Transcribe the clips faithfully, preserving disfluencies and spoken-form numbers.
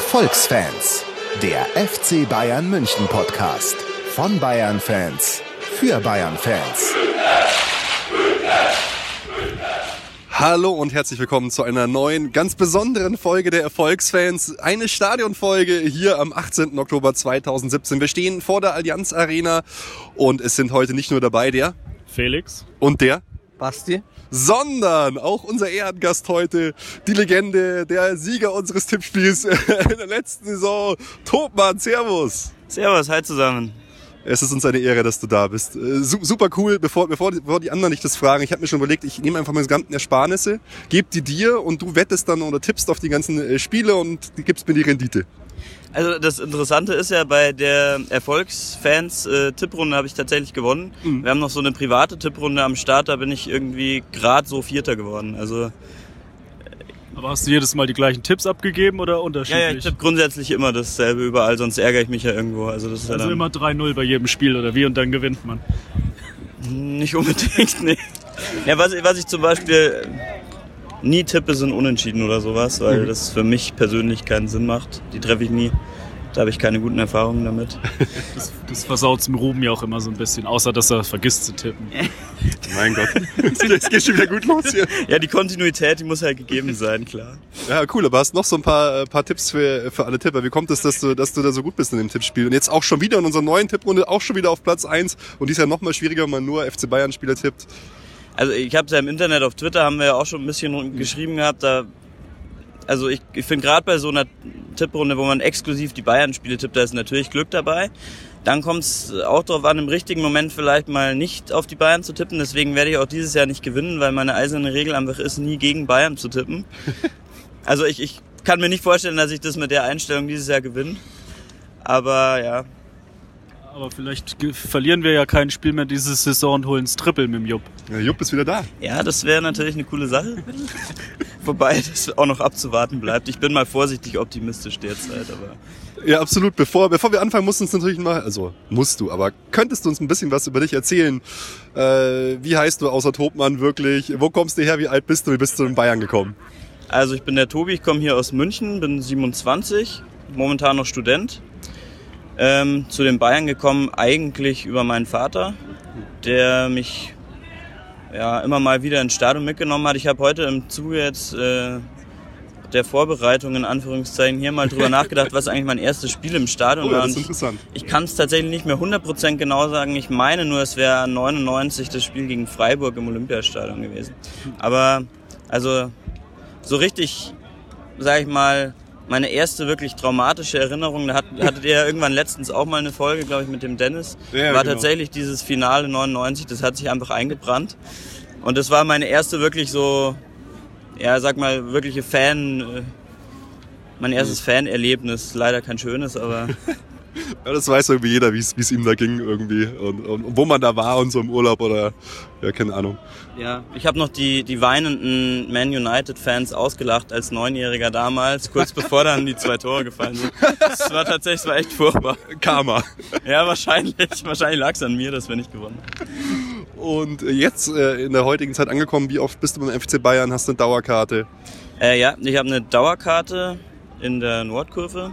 Erfolgsfans, der F C Bayern München Podcast. Von Bayern-Fans, für Bayern-Fans. Hallo und herzlich willkommen zu einer neuen, ganz besonderen Folge der Erfolgsfans. Eine Stadionfolge hier am achtzehnten Oktober zweitausendsiebzehn. Wir stehen vor der Allianz Arena und es sind heute nicht nur dabei der Felix und der Basti, sondern auch unser Ehrengast heute, die Legende, der Sieger unseres Tippspiels in der letzten Saison, Topmann. Servus. Servus, hi zusammen. Es ist uns eine Ehre, dass du da bist. Äh, super cool. Bevor, bevor, bevor die anderen nicht das fragen, ich habe mir schon überlegt, ich nehme einfach meine gesamten Ersparnisse, gebe die dir und du wettest dann oder tippst auf die ganzen äh, Spiele und gibst mir die Rendite. Also das Interessante ist ja, bei der Erfolgsfans-Tipprunde habe ich tatsächlich gewonnen. Mhm. Wir haben noch so eine private Tipprunde am Start, da bin ich irgendwie gerade so Vierter geworden. Also Aber hast du jedes Mal die gleichen Tipps abgegeben oder unterschiedlich? Ja, ja, ich tippe grundsätzlich immer dasselbe überall, sonst ärgere ich mich ja irgendwo. Also, das ist also ja dann immer drei null bei jedem Spiel oder wie und dann gewinnt man? Nicht unbedingt, nee. Ja, was, was ich zum Beispiel nie tippe, sind Unentschieden oder sowas, weil mhm. das für mich persönlich keinen Sinn macht. Die treffe ich nie. Da habe ich keine guten Erfahrungen damit. Das, das versaut dem Ruben ja auch immer so ein bisschen, außer dass er vergisst zu tippen. Mein Gott, es geht schon wieder gut los hier. Ja, die Kontinuität, die muss halt gegeben sein, klar. Ja, cool, aber hast noch so ein paar, paar Tipps für, für alle Tipper. Wie kommt es, dass du, dass du da so gut bist in dem Tippspiel? Und jetzt auch schon wieder in unserer neuen Tipprunde, auch schon wieder auf Platz eins. Und die ist ja noch mal schwieriger, wenn man nur F C Bayern-Spieler tippt. Also ich habe es ja im Internet, auf Twitter haben wir ja auch schon ein bisschen mhm. geschrieben gehabt, da Also ich, ich finde gerade bei so einer Tipprunde, wo man exklusiv die Bayern-Spiele tippt, da ist natürlich Glück dabei. Dann kommt es auch darauf an, im richtigen Moment vielleicht mal nicht auf die Bayern zu tippen. Deswegen werde ich auch dieses Jahr nicht gewinnen, weil meine eiserne Regel einfach ist, nie gegen Bayern zu tippen. Also ich, ich kann mir nicht vorstellen, dass ich das mit der Einstellung dieses Jahr gewinne. Aber ja. Aber vielleicht verlieren wir ja kein Spiel mehr diese Saison und holen das Triple mit dem Jupp. Ja, Jupp ist wieder da. Ja, das wäre natürlich eine coole Sache. Wobei das auch noch abzuwarten bleibt. Ich bin mal vorsichtig optimistisch derzeit, aber... Ja, absolut. Bevor, bevor wir anfangen, musst du uns natürlich mal... Also, musst du, aber könntest du uns ein bisschen was über dich erzählen? Äh, wie heißt du außer Topmann wirklich? Wo kommst du her? Wie alt bist du? Wie bist du in Bayern gekommen? Also, ich bin der Tobi, ich komme hier aus München, bin siebenundzwanzig, momentan noch Student. Ähm, zu den Bayern gekommen eigentlich über meinen Vater, der mich ja immer mal wieder ins Stadion mitgenommen hat. Ich habe heute im Zuge jetzt äh, der Vorbereitung in Anführungszeichen hier mal drüber nachgedacht, was eigentlich mein erstes Spiel im Stadion oh, ja, war. Das ist interessant. Ich, ich kann es tatsächlich nicht mehr hundert Prozent genau sagen. Ich meine nur, es wäre neunundneunzig das Spiel gegen Freiburg im Olympiastadion gewesen. Aber also so richtig, sag ich mal, meine erste wirklich traumatische Erinnerung, da hat, hattet ihr ja irgendwann letztens auch mal eine Folge, glaube ich, mit dem Dennis, ja, war genau. tatsächlich dieses Finale neunundneunzig, das hat sich einfach eingebrannt. Und das war meine erste wirklich so, ja, sag mal, wirkliche Fan, mein erstes mhm. Fanerlebnis, leider kein schönes, aber... Ja, das weiß irgendwie jeder, wie es ihm da ging irgendwie und, und, und wo man da war und so im Urlaub oder, ja, keine Ahnung. Ja, ich habe noch die, die weinenden Man United-Fans ausgelacht als Neunjähriger damals, kurz bevor dann die zwei Tore gefallen sind. Das war tatsächlich, das war echt furchtbar. Karma. Ja, wahrscheinlich. Wahrscheinlich lag es an mir, dass wir nicht gewonnen haben. Und jetzt äh, in der heutigen Zeit angekommen, wie oft bist du beim F C Bayern? Hast du eine Dauerkarte? Äh, ja, ich habe eine Dauerkarte in der Nordkurve.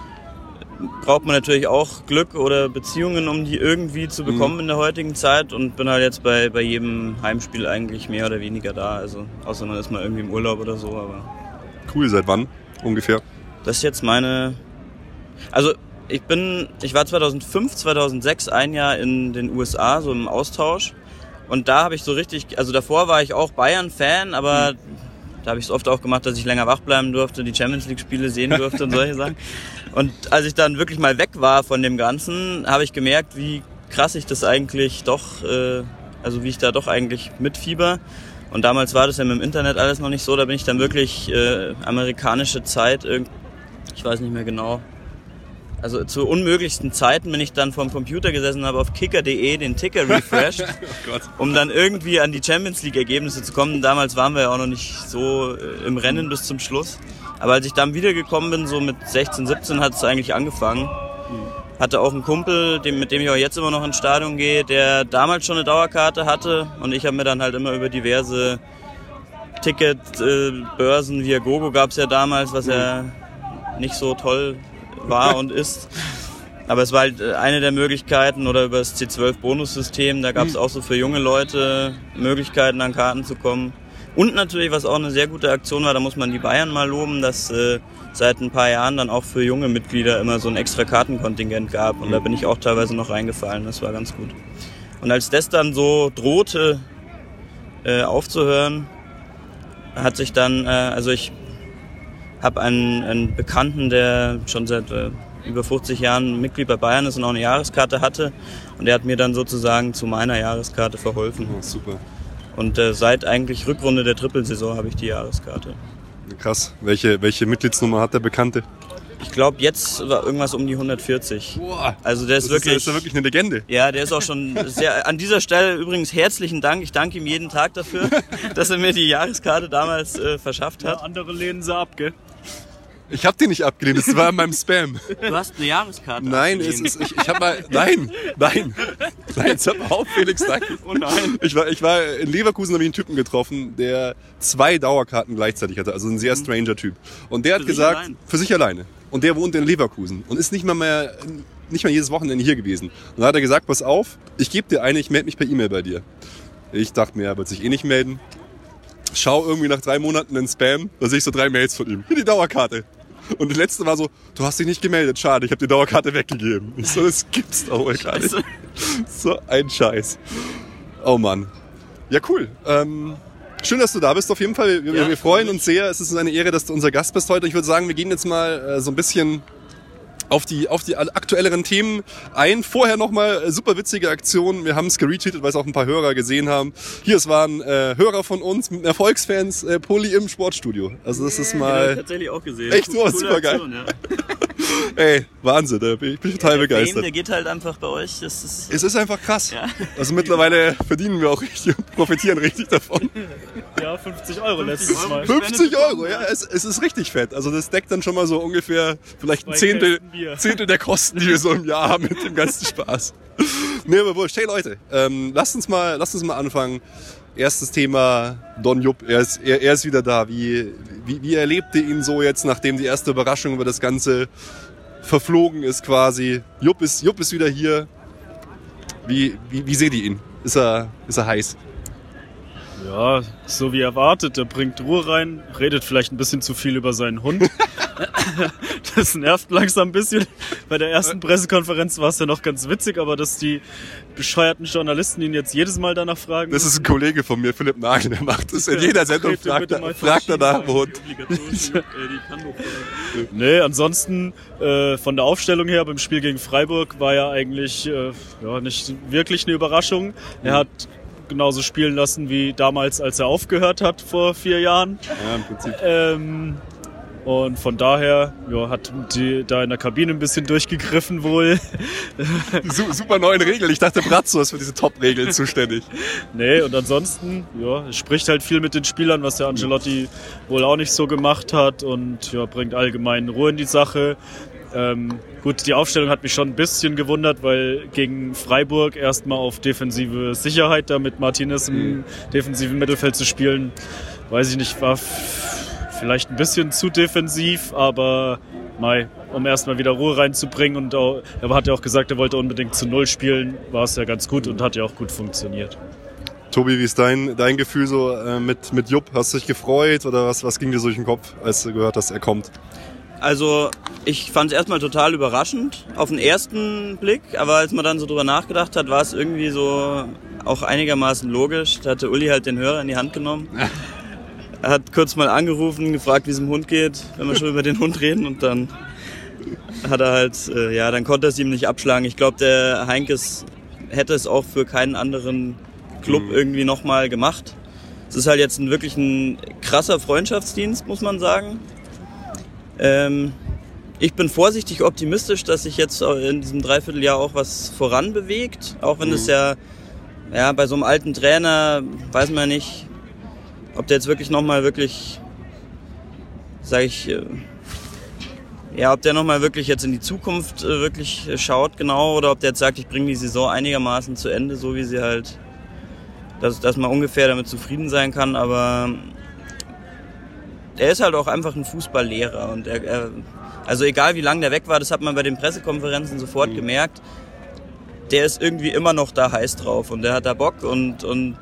Braucht man natürlich auch Glück oder Beziehungen, um die irgendwie zu bekommen mhm. in der heutigen Zeit, und bin halt jetzt bei, bei jedem Heimspiel eigentlich mehr oder weniger da, also außer man ist mal irgendwie im Urlaub oder so, aber... Cool, seit wann ungefähr? Das ist jetzt meine... Also ich bin, ich war zweitausendfünf, zweitausendsechs ein Jahr in den U S A, so im Austausch, und da habe ich so richtig, also davor war ich auch Bayern-Fan, aber... Mhm. Da habe ich es oft auch gemacht, dass ich länger wach bleiben durfte, die Champions-League-Spiele sehen durfte und solche Sachen. Und als ich dann wirklich mal weg war von dem Ganzen, habe ich gemerkt, wie krass ich das eigentlich doch, äh, also wie ich da doch eigentlich mitfieber. Und damals war das ja mit dem Internet alles noch nicht so, da bin ich dann wirklich äh, amerikanische Zeit, ich weiß nicht mehr genau, also zu unmöglichsten Zeiten bin ich dann vom Computer gesessen und habe auf kicker punkt de den Ticker refreshed, oh Gott. Um dann irgendwie an die Champions League Ergebnisse zu kommen. Damals waren wir ja auch noch nicht so im Rennen bis zum Schluss. Aber als ich dann wiedergekommen bin, so mit sechzehn, siebzehn, hat es eigentlich angefangen. Hatte auch einen Kumpel, dem, mit dem ich auch jetzt immer noch ins Stadion gehe, der damals schon eine Dauerkarte hatte. Und ich habe mir dann halt immer über diverse Ticketbörsen, äh, Viagogo gab es ja damals, was ja nicht so toll war und ist. Aber es war halt eine der Möglichkeiten oder über das C zwölf Bonussystem, da gab es auch so für junge Leute Möglichkeiten an Karten zu kommen. Und natürlich, was auch eine sehr gute Aktion war, da muss man die Bayern mal loben, dass äh, seit ein paar Jahren dann auch für junge Mitglieder immer so ein extra Kartenkontingent gab. Und da bin ich auch teilweise noch reingefallen, das war ganz gut. Und als das dann so drohte äh, aufzuhören, hat sich dann, äh, also ich habe einen, einen Bekannten, der schon seit äh, über fünfzig Jahren Mitglied bei Bayern ist und auch eine Jahreskarte hatte. Und der hat mir dann sozusagen zu meiner Jahreskarte verholfen. Oh, super. Und äh, seit eigentlich Rückrunde der Trippelsaison habe ich die Jahreskarte. Krass. Welche, welche Mitgliedsnummer hat der Bekannte? Ich glaube, jetzt war irgendwas um die hundertvierzig. Boah, also der ist das wirklich, ist ja wirklich eine Legende. Ja, der ist auch schon sehr. An dieser Stelle übrigens herzlichen Dank. Ich danke ihm jeden Tag dafür, dass er mir die Jahreskarte damals äh, verschafft hat. Ja, andere lehnen sie ab, gell? Ich habe den nicht abgelehnt, das war in meinem Spam. Du hast eine Jahreskarte Nein, es ist, ich, ich habe mal, nein, nein, nein, jetzt hör mal auf, Felix, danke. Oh nein. Ich war, ich war in Leverkusen, habe ich einen Typen getroffen, der zwei Dauerkarten gleichzeitig hatte, also ein sehr stranger Typ. Und der hat Für gesagt, sich allein? für sich alleine. Und der wohnt in Leverkusen und ist nicht mal mehr, nicht mal jedes Wochenende hier gewesen. Und dann hat er gesagt, pass auf, ich gebe dir eine, ich melde mich per E-Mail bei dir. Ich dachte mir, er wird sich eh nicht melden. Schau irgendwie nach drei Monaten in Spam, da sehe ich so drei Mails von ihm. Hier die Dauerkarte. Und das letzte war so, du hast dich nicht gemeldet, schade, ich habe die Dauerkarte weggegeben. Ich so, das gibt's doch wohl gar nicht. So ein Scheiß. Oh Mann. Ja, cool. Ähm, schön, dass du da bist auf jeden Fall. Wir, Ja, wir freuen uns sehr. Es ist eine Ehre, dass du unser Gast bist heute. Ich würde sagen, wir gehen jetzt mal äh, so ein bisschen auf die, auf die aktuelleren Themen ein. Vorher nochmal äh, super witzige Aktion. Wir haben es geretweetet, weil es auch ein paar Hörer gesehen haben. Hier, es waren äh, Hörer von uns mit Erfolgsfans, äh, Pulli im Sportstudio. Also das ist Den hab ich mal... tatsächlich auch gesehen. Echt, oh, Coole super geil. Aktion, ja. Ey, Wahnsinn, da bin ich bin total Der Fame, begeistert. der geht halt einfach bei euch. Das ist Es ist einfach krass. Ja. Also mittlerweile verdienen wir auch richtig und profitieren richtig davon. Ja, fünfzig Euro letztes Mal. fünfzig Euro, ja, es, es ist richtig fett. Also das deckt dann schon mal so ungefähr vielleicht ein Zwei Zehntel, Kästen Bier. Zehntel der Kosten, die wir so im Jahr haben mit dem ganzen Spaß. Nee, aber wurscht. Hey Leute, ähm, lasst uns mal, lasst uns mal anfangen. Erstes Thema, Don Jupp, er ist, er, er ist wieder da. Wie, wie, wie erlebt ihr ihn so jetzt, nachdem die erste Überraschung über das Ganze verflogen ist quasi? Jupp ist, Jupp ist wieder hier. Wie, wie, wie seht ihr ihn? Ist er, ist er heiß? Ja, so wie erwartet. Er bringt Ruhe rein, redet vielleicht ein bisschen zu viel über seinen Hund. Das nervt langsam ein bisschen. Bei der ersten Pressekonferenz war es ja noch ganz witzig, aber dass die bescheuerten Journalisten ihn jetzt jedes Mal danach fragen. Das ist ein Kollege von mir, Philipp Nagel, der macht das in jeder Sendung, Bitte, fragt bitte er, mal fragt er nach dem Hund. Nee, ansonsten äh, von der Aufstellung her beim Spiel gegen Freiburg war ja eigentlich äh, ja, nicht wirklich eine Überraschung. Er hat genauso spielen lassen wie damals, als er aufgehört hat vor vier Jahren. Ja, im Prinzip. Ähm, und von daher ja, hat die da in der Kabine ein bisschen durchgegriffen wohl. Su- super neuen Regeln. Ich dachte, Brazzo ist für diese Top-Regeln zuständig. Nee, und ansonsten, ja, es spricht halt viel mit den Spielern, was der Ancelotti wohl auch nicht so gemacht hat und ja, bringt allgemein Ruhe in die Sache. Ähm, gut, die Aufstellung hat mich schon ein bisschen gewundert, weil gegen Freiburg erstmal auf defensive Sicherheit da mit Martinez im Mhm. defensiven Mittelfeld zu spielen, weiß ich nicht, war f- vielleicht ein bisschen zu defensiv, aber mei, um erstmal wieder Ruhe reinzubringen und auch, er hat ja auch gesagt, er wollte unbedingt zu Null spielen, war es ja ganz gut und hat ja auch gut funktioniert. Tobi, wie ist dein, dein Gefühl so äh, mit, mit Jupp? Hast du dich gefreut oder was, was ging dir so durch den Kopf, als du gehört hast, er kommt? Also ich fand es erstmal total überraschend auf den ersten Blick, aber als man dann so drüber nachgedacht hat, war es irgendwie so auch einigermaßen logisch. Da hatte Uli halt den Hörer in die Hand genommen. Er hat kurz mal angerufen, gefragt, wie es dem Hund geht, wenn wir schon über den Hund reden, und dann hat er halt, äh, ja, dann konnte er es ihm nicht abschlagen. Ich glaube, der Heinkes hätte es auch für keinen anderen Club Mhm. irgendwie nochmal gemacht. Es ist halt jetzt ein, wirklich ein krasser Freundschaftsdienst, muss man sagen. Ähm, ich bin vorsichtig optimistisch, dass sich jetzt in diesem Dreivierteljahr auch was voran bewegt. Auch wenn es Mhm. ja, ja, bei so einem alten Trainer, weiß man ja nicht, ob der jetzt wirklich nochmal wirklich, sag ich, äh, ja, ob der nochmal wirklich jetzt in die Zukunft äh, wirklich äh, schaut, genau, oder ob der jetzt sagt, ich bringe die Saison einigermaßen zu Ende, so wie sie halt, dass, dass man ungefähr damit zufrieden sein kann, aber er ist halt auch einfach ein Fußballlehrer und er, er Also egal wie lange der weg war, das hat man bei den Pressekonferenzen sofort mhm. gemerkt, der ist irgendwie immer noch da heiß drauf und der hat da Bock und, und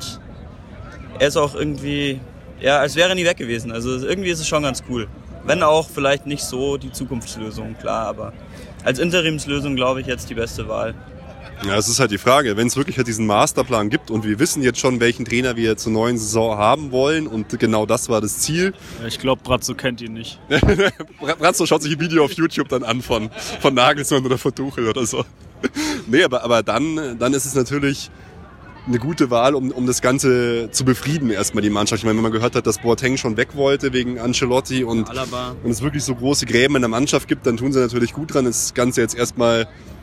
er ist auch irgendwie, ja, als wäre er nie weg gewesen. Also irgendwie ist es schon ganz cool. Wenn auch vielleicht nicht so die Zukunftslösung, klar, aber als Interimslösung glaube ich jetzt die beste Wahl. Ja, es ist halt die Frage, wenn es wirklich halt diesen Masterplan gibt und wir wissen jetzt schon, welchen Trainer wir zur neuen Saison haben wollen und genau das war das Ziel. Ja, ich glaube, Brazzo kennt ihn nicht. Brazzo schaut sich ein Video auf YouTube dann an von, von Nagelsmann oder von Tuchel oder so. Nee, aber, aber dann, dann ist es natürlich eine gute Wahl, um, um das Ganze zu befrieden, erstmal die Mannschaft. Ich meine, wenn man gehört hat, dass Boateng schon weg wollte wegen Ancelotti und Alaba. wenn es wirklich so große Gräben in der Mannschaft gibt, dann tun sie natürlich gut dran, das Ganze jetzt erstmal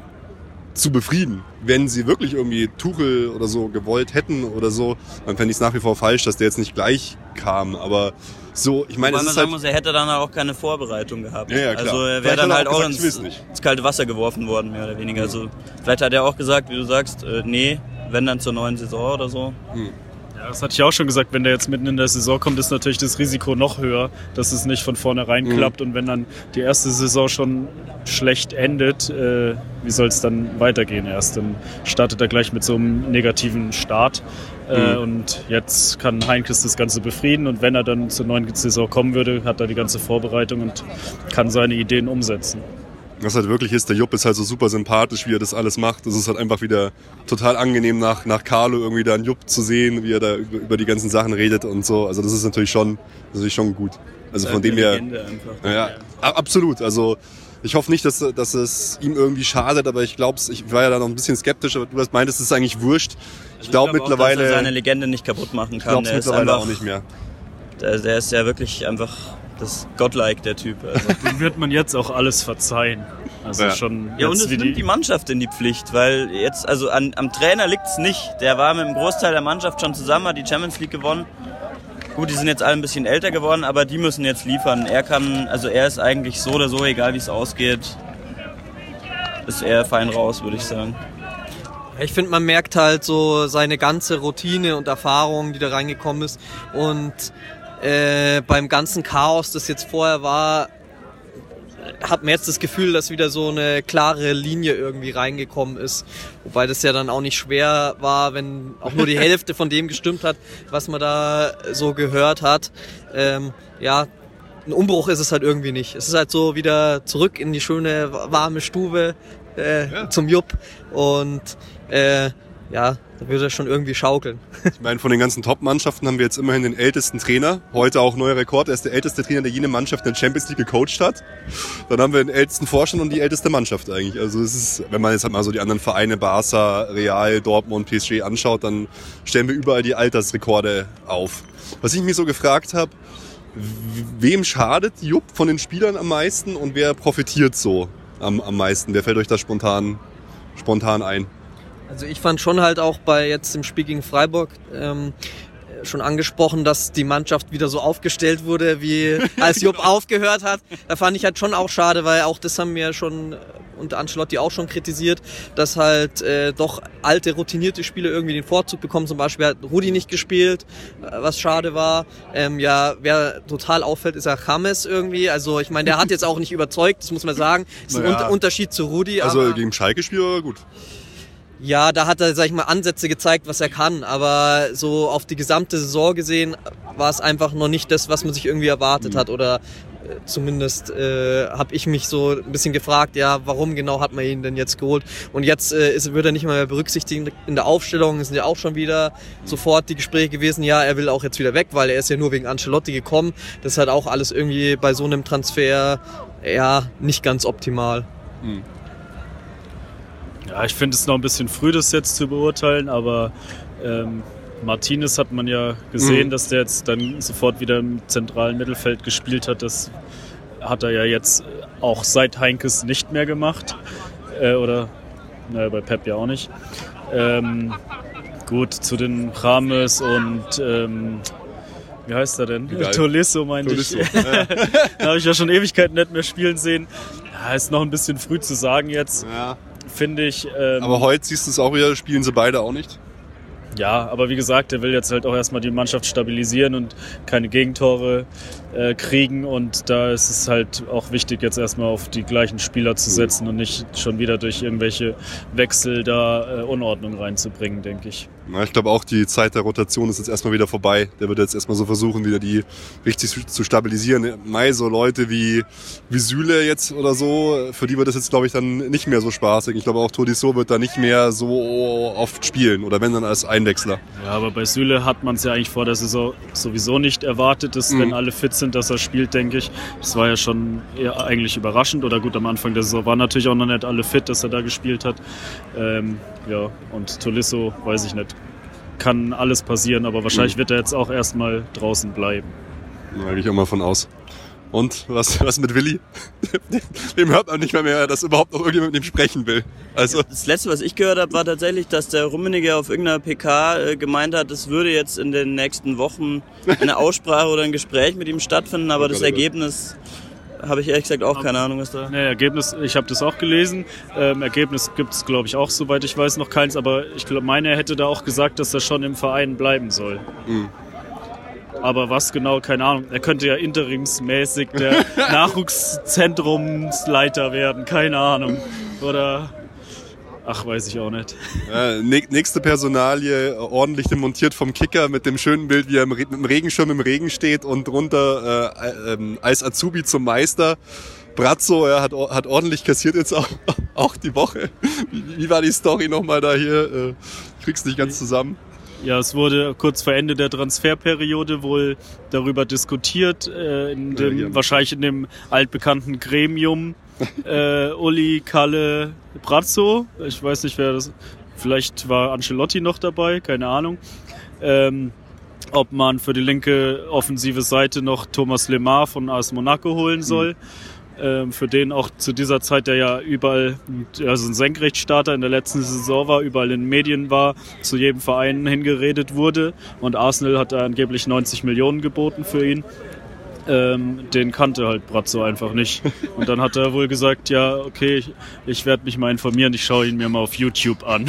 zu befrieden. Wenn sie wirklich irgendwie Tuchel oder so gewollt hätten oder so, dann fände ich es nach wie vor falsch, dass der jetzt nicht gleich kam. Aber so, ich meine, Wobei es man ist sagen halt... muss, er hätte dann auch keine Vorbereitung gehabt. Ja, ja, klar. Also er wäre Vielleicht dann hat er halt auch auch gesagt, ins, ich will's nicht. ins kalte Wasser geworfen worden, mehr oder weniger. Also vielleicht hat er auch gesagt, wie du sagst, äh, nee, wenn dann zur neuen Saison oder so. Hm. Ja, das hatte ich auch schon gesagt, wenn der jetzt mitten in der Saison kommt, ist natürlich das Risiko noch höher, dass es nicht von vornherein mhm. klappt. Und wenn dann die erste Saison schon schlecht endet, äh, wie soll es dann weitergehen erst? Dann startet er gleich mit so einem negativen Start. Äh, mhm. Und jetzt kann Heinkes das Ganze befrieden. Und wenn er dann zur neuen Saison kommen würde, hat er die ganze Vorbereitung und kann seine Ideen umsetzen. Was halt wirklich ist, der Jupp ist halt so super sympathisch, wie er das alles macht. Es ist halt einfach wieder total angenehm, nach, nach Carlo irgendwie da einen Jupp zu sehen, wie er da über, über die ganzen Sachen redet und so. Also das ist natürlich schon, natürlich schon gut. Also von dem her, ja, ja, absolut. Also ich hoffe nicht, dass, dass es ihm irgendwie schadet, aber ich glaube, ich war ja da noch ein bisschen skeptisch, aber du meintest, es ist eigentlich wurscht. Ich glaube glaub mittlerweile, dass er seine Legende nicht kaputt machen kann. Ich glaube es mittlerweile einfach, auch nicht mehr. Der, der ist ja wirklich einfach... Das ist godlike, der Typ. Also. Dem wird man jetzt auch alles verzeihen. Also ja. schon ja, und es nimmt die, die Mannschaft in die Pflicht, weil jetzt, also an, am Trainer liegt's nicht. Der war mit einem Großteil der Mannschaft schon zusammen, hat die Champions League gewonnen. Gut, die sind jetzt alle ein bisschen älter geworden, aber die müssen jetzt liefern. Er kann, also er ist eigentlich so oder so, egal wie es ausgeht, ist er fein raus, würde ich sagen. Ich finde, man merkt halt so seine ganze Routine und Erfahrung, die da reingekommen ist. Und Äh, beim ganzen Chaos, das jetzt vorher war, hat man jetzt das Gefühl, dass wieder so eine klare Linie irgendwie reingekommen ist. Wobei das ja dann auch nicht schwer war, wenn auch nur die Hälfte von dem gestimmt hat, was man da so gehört hat. Ähm, ja, ein Umbruch ist es halt irgendwie nicht. Es ist halt so wieder zurück in die schöne, warme Stube äh, ja. zum Jupp und äh, ja, da wird er schon irgendwie schaukeln. Ich meine, von den ganzen Top-Mannschaften haben wir jetzt immerhin den ältesten Trainer. Heute auch neuer Rekord. Er ist der älteste Trainer, der jene Mannschaft in der Champions League gecoacht hat. Dann haben wir den ältesten Vorstand und die älteste Mannschaft eigentlich. Also es ist, wenn man jetzt halt mal so die anderen Vereine, Barca, Real, Dortmund, P S G anschaut, dann stellen wir überall die Altersrekorde auf. Was ich mich so gefragt habe, wem schadet Jupp von den Spielern am meisten und wer profitiert so am, am meisten? Wer fällt euch da spontan, spontan ein? Also ich fand schon halt auch bei jetzt im Spiel gegen Freiburg ähm, schon angesprochen, dass die Mannschaft wieder so aufgestellt wurde, wie als Jupp aufgehört hat. Da fand ich halt schon auch schade, weil auch das haben wir schon und Ancelotti auch schon kritisiert, dass halt äh, doch alte, routinierte Spieler irgendwie den Vorzug bekommen. Zum Beispiel hat Rudi nicht gespielt, äh, was schade war. Ähm, ja, wer total auffällt, ist ja James irgendwie. Also ich meine, der hat jetzt auch nicht überzeugt, das muss man sagen. Das ist naja. ein Unterschied zu Rudi. Also aber gegen Schalke-Spiel war gut. Ja, da hat er, sag ich mal, Ansätze gezeigt, was er kann, aber so auf die gesamte Saison gesehen war es einfach noch nicht das, was man sich irgendwie erwartet mhm. hat oder äh, zumindest äh, habe ich mich so ein bisschen gefragt, ja, warum genau hat man ihn denn jetzt geholt und jetzt äh, ist, wird er nicht mal mehr berücksichtigt in der Aufstellung, es sind ja auch schon wieder sofort die Gespräche gewesen, ja, er will auch jetzt wieder weg, weil er ist ja nur wegen Ancelotti gekommen, das ist halt auch alles irgendwie bei so einem Transfer ja nicht ganz optimal. Mhm. Ja, ich finde es noch ein bisschen früh, das jetzt zu beurteilen, aber ähm, Martinez hat man ja gesehen, mhm. dass der jetzt dann sofort wieder im zentralen Mittelfeld gespielt hat. Das hat er ja jetzt auch seit Heinkes nicht mehr gemacht. Äh, oder, naja, bei Pep ja auch nicht. Ähm, gut, zu den James und ähm, wie heißt er denn? Egal. Tolisso meinte Tolisso. ich. Ja. Da habe ich ja schon Ewigkeiten nicht mehr spielen sehen. Ja, ist noch ein bisschen früh zu sagen jetzt. Ja. Finde ich. Ähm, aber heute siehst du es auch wieder, spielen sie beide auch nicht? Ja, aber wie gesagt, der will jetzt halt auch erstmal die Mannschaft stabilisieren und keine Gegentore äh, kriegen und da ist es halt auch wichtig, jetzt erstmal auf die gleichen Spieler zu setzen und nicht schon wieder durch irgendwelche Wechsel da äh, Unordnung reinzubringen, denke ich. Na, ich glaube auch, die Zeit der Rotation ist jetzt erstmal wieder vorbei. Der wird jetzt erstmal so versuchen, wieder die richtig zu, zu stabilisieren. Mai, so Leute wie, wie Süle jetzt oder so, für die wird das jetzt, glaube ich, dann nicht mehr so spaßig. Ich glaube auch, Tolisso wird da nicht mehr so oft spielen oder wenn dann als Einwechsler. Ja, aber bei Süle hat man es ja eigentlich vor der Saison sowieso nicht erwartet, dass, mhm. wenn alle fit sind, dass er spielt, denke ich. Das war ja schon eher eigentlich überraschend. Oder gut, am Anfang der Saison waren natürlich auch noch nicht alle fit, dass er da gespielt hat. Ähm, ja, und Tolisso, weiß ich nicht. Kann alles passieren, aber wahrscheinlich mhm. wird er jetzt auch erstmal draußen bleiben. Da gehe ich auch mal von aus. Und was, was mit Willi? Dem hört man nicht mehr mehr, dass überhaupt noch irgendjemand mit ihm sprechen will. Also das Letzte, was ich gehört habe, war tatsächlich, dass der Rummenigge auf irgendeiner P K äh, gemeint hat, es würde jetzt in den nächsten Wochen eine Aussprache oder ein Gespräch mit ihm stattfinden, aber oh das Gott, Ergebnis... Habe ich ehrlich gesagt auch keine Ahnung, was da... Nee, Ergebnis, ich habe das auch gelesen. Ähm, Ergebnis gibt es, glaube ich, auch, soweit ich weiß, noch keins. Aber ich glaube, meine, er hätte da auch gesagt, dass er schon im Verein bleiben soll. Mhm. Aber was genau, keine Ahnung. Er könnte ja interimsmäßig der Nachwuchszentrumsleiter werden, keine Ahnung. Oder... Ach, weiß ich auch nicht. Ja, nächste Personalie, ordentlich demontiert vom Kicker mit dem schönen Bild, wie er mit dem Regenschirm im Regen steht und drunter äh, äh, als Azubi zum Meister. Brazzo, er hat, hat ordentlich kassiert jetzt auch, auch die Woche. Wie, wie war die Story nochmal da hier? Äh, ich krieg's nicht ganz zusammen. Ja, es wurde kurz vor Ende der Transferperiode wohl darüber diskutiert, äh, in dem, ja, wahrscheinlich in dem altbekannten Gremium. äh, Uli, Kalle, Brazzo, ich weiß nicht, wer das, vielleicht war Ancelotti noch dabei, keine Ahnung, ähm, ob man für die linke offensive Seite noch Thomas Lemar von A S Monaco holen soll, mhm. ähm, für den auch zu dieser Zeit, der ja überall, also ein Senkrechtstarter in der letzten Saison war, überall in den Medien war, zu jedem Verein hingeredet wurde und Arsenal hat da angeblich neunzig Millionen geboten für ihn. Ähm, den kannte halt Brazzo einfach nicht. Und dann hat er wohl gesagt, ja, okay, ich, ich werde mich mal informieren, ich schaue ihn mir mal auf YouTube an.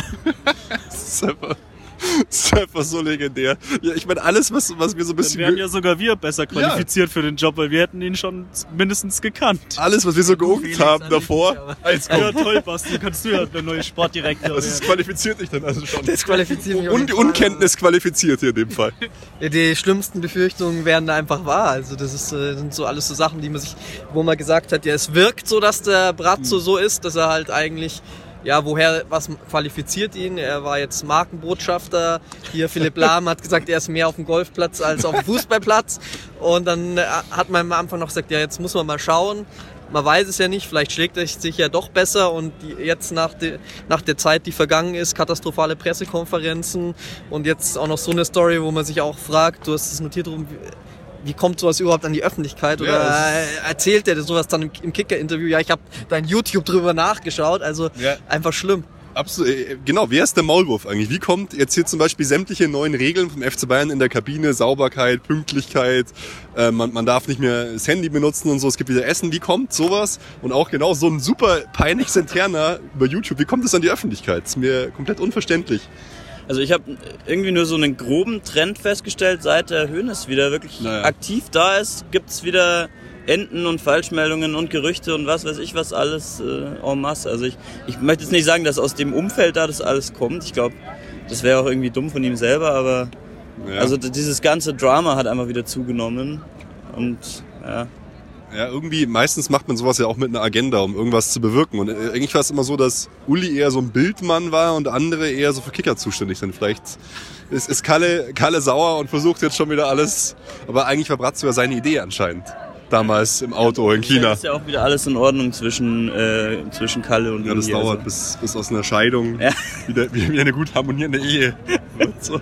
Das ist einfach, das ist einfach so legendär. Ja, ich meine, alles, was, was wir so ein bisschen... Dann wären ja sogar wir besser qualifiziert ja. für den Job, weil wir hätten ihn schon mindestens gekannt. Alles, was wir so geungt haben davor. Als ja, toll, Basti, kannst du ja der neue Sportdirektor werden. Das ist qualifiziert dich dann also schon. Das qualifiziert mich. Und Unkenntnis qualifiziert hier in dem Fall. Ja, die schlimmsten Befürchtungen werden da einfach wahr. Also das ist, das sind so alles so Sachen, die man sich, wo man gesagt hat, ja, es wirkt so, dass der Brazzo hm. so ist, dass er halt eigentlich... Ja, woher, was qualifiziert ihn? Er war jetzt Markenbotschafter. Hier Philipp Lahm hat gesagt, er ist mehr auf dem Golfplatz als auf dem Fußballplatz. Und dann hat man am Anfang noch gesagt, ja, jetzt muss man mal schauen. Man weiß es ja nicht, vielleicht schlägt er sich ja doch besser. Und jetzt nach, de, nach der Zeit, die vergangen ist, katastrophale Pressekonferenzen und jetzt auch noch so eine Story, wo man sich auch fragt, du hast es notiert, drum, wie kommt sowas überhaupt an die Öffentlichkeit? Oder ja, erzählt der sowas dann im Kicker-Interview? Ja, ich habe dein YouTube drüber nachgeschaut. Also ja. Einfach schlimm. Absolut. Genau, wer ist der Maulwurf eigentlich? Wie kommt jetzt hier zum Beispiel sämtliche neuen Regeln vom F C Bayern in der Kabine? Sauberkeit, Pünktlichkeit, äh, man, man darf nicht mehr das Handy benutzen und so, es gibt wieder Essen. Wie kommt sowas? Und auch genau so ein super peinliches Interna über YouTube. Wie kommt das an die Öffentlichkeit? Das ist mir komplett unverständlich. Also ich habe irgendwie nur so einen groben Trend festgestellt, seit der Hoeneß wieder wirklich naja. aktiv da ist, gibt's wieder Enten und Falschmeldungen und Gerüchte und was weiß ich was alles äh, en masse. Also ich, ich möchte jetzt nicht sagen, dass aus dem Umfeld da das alles kommt. Ich glaube, das wäre auch irgendwie dumm von ihm selber, aber ja. also dieses ganze Drama hat einfach wieder zugenommen und ja. Ja, irgendwie, meistens macht man sowas ja auch mit einer Agenda, um irgendwas zu bewirken. Und eigentlich war es immer so, dass Uli eher so ein Bildmann war und andere eher so für Kicker zuständig sind. Vielleicht ist, ist Kalle, Kalle sauer und versucht jetzt schon wieder alles. Aber eigentlich war Brazzo ja seine Idee anscheinend. Damals im Auto in China. Ja, ist ja auch wieder alles in Ordnung zwischen, äh, zwischen Kalle und Uli. Ja, das dauert also. bis, bis aus einer Scheidung ja. wieder, wieder eine gut harmonierende Ehe wird. So.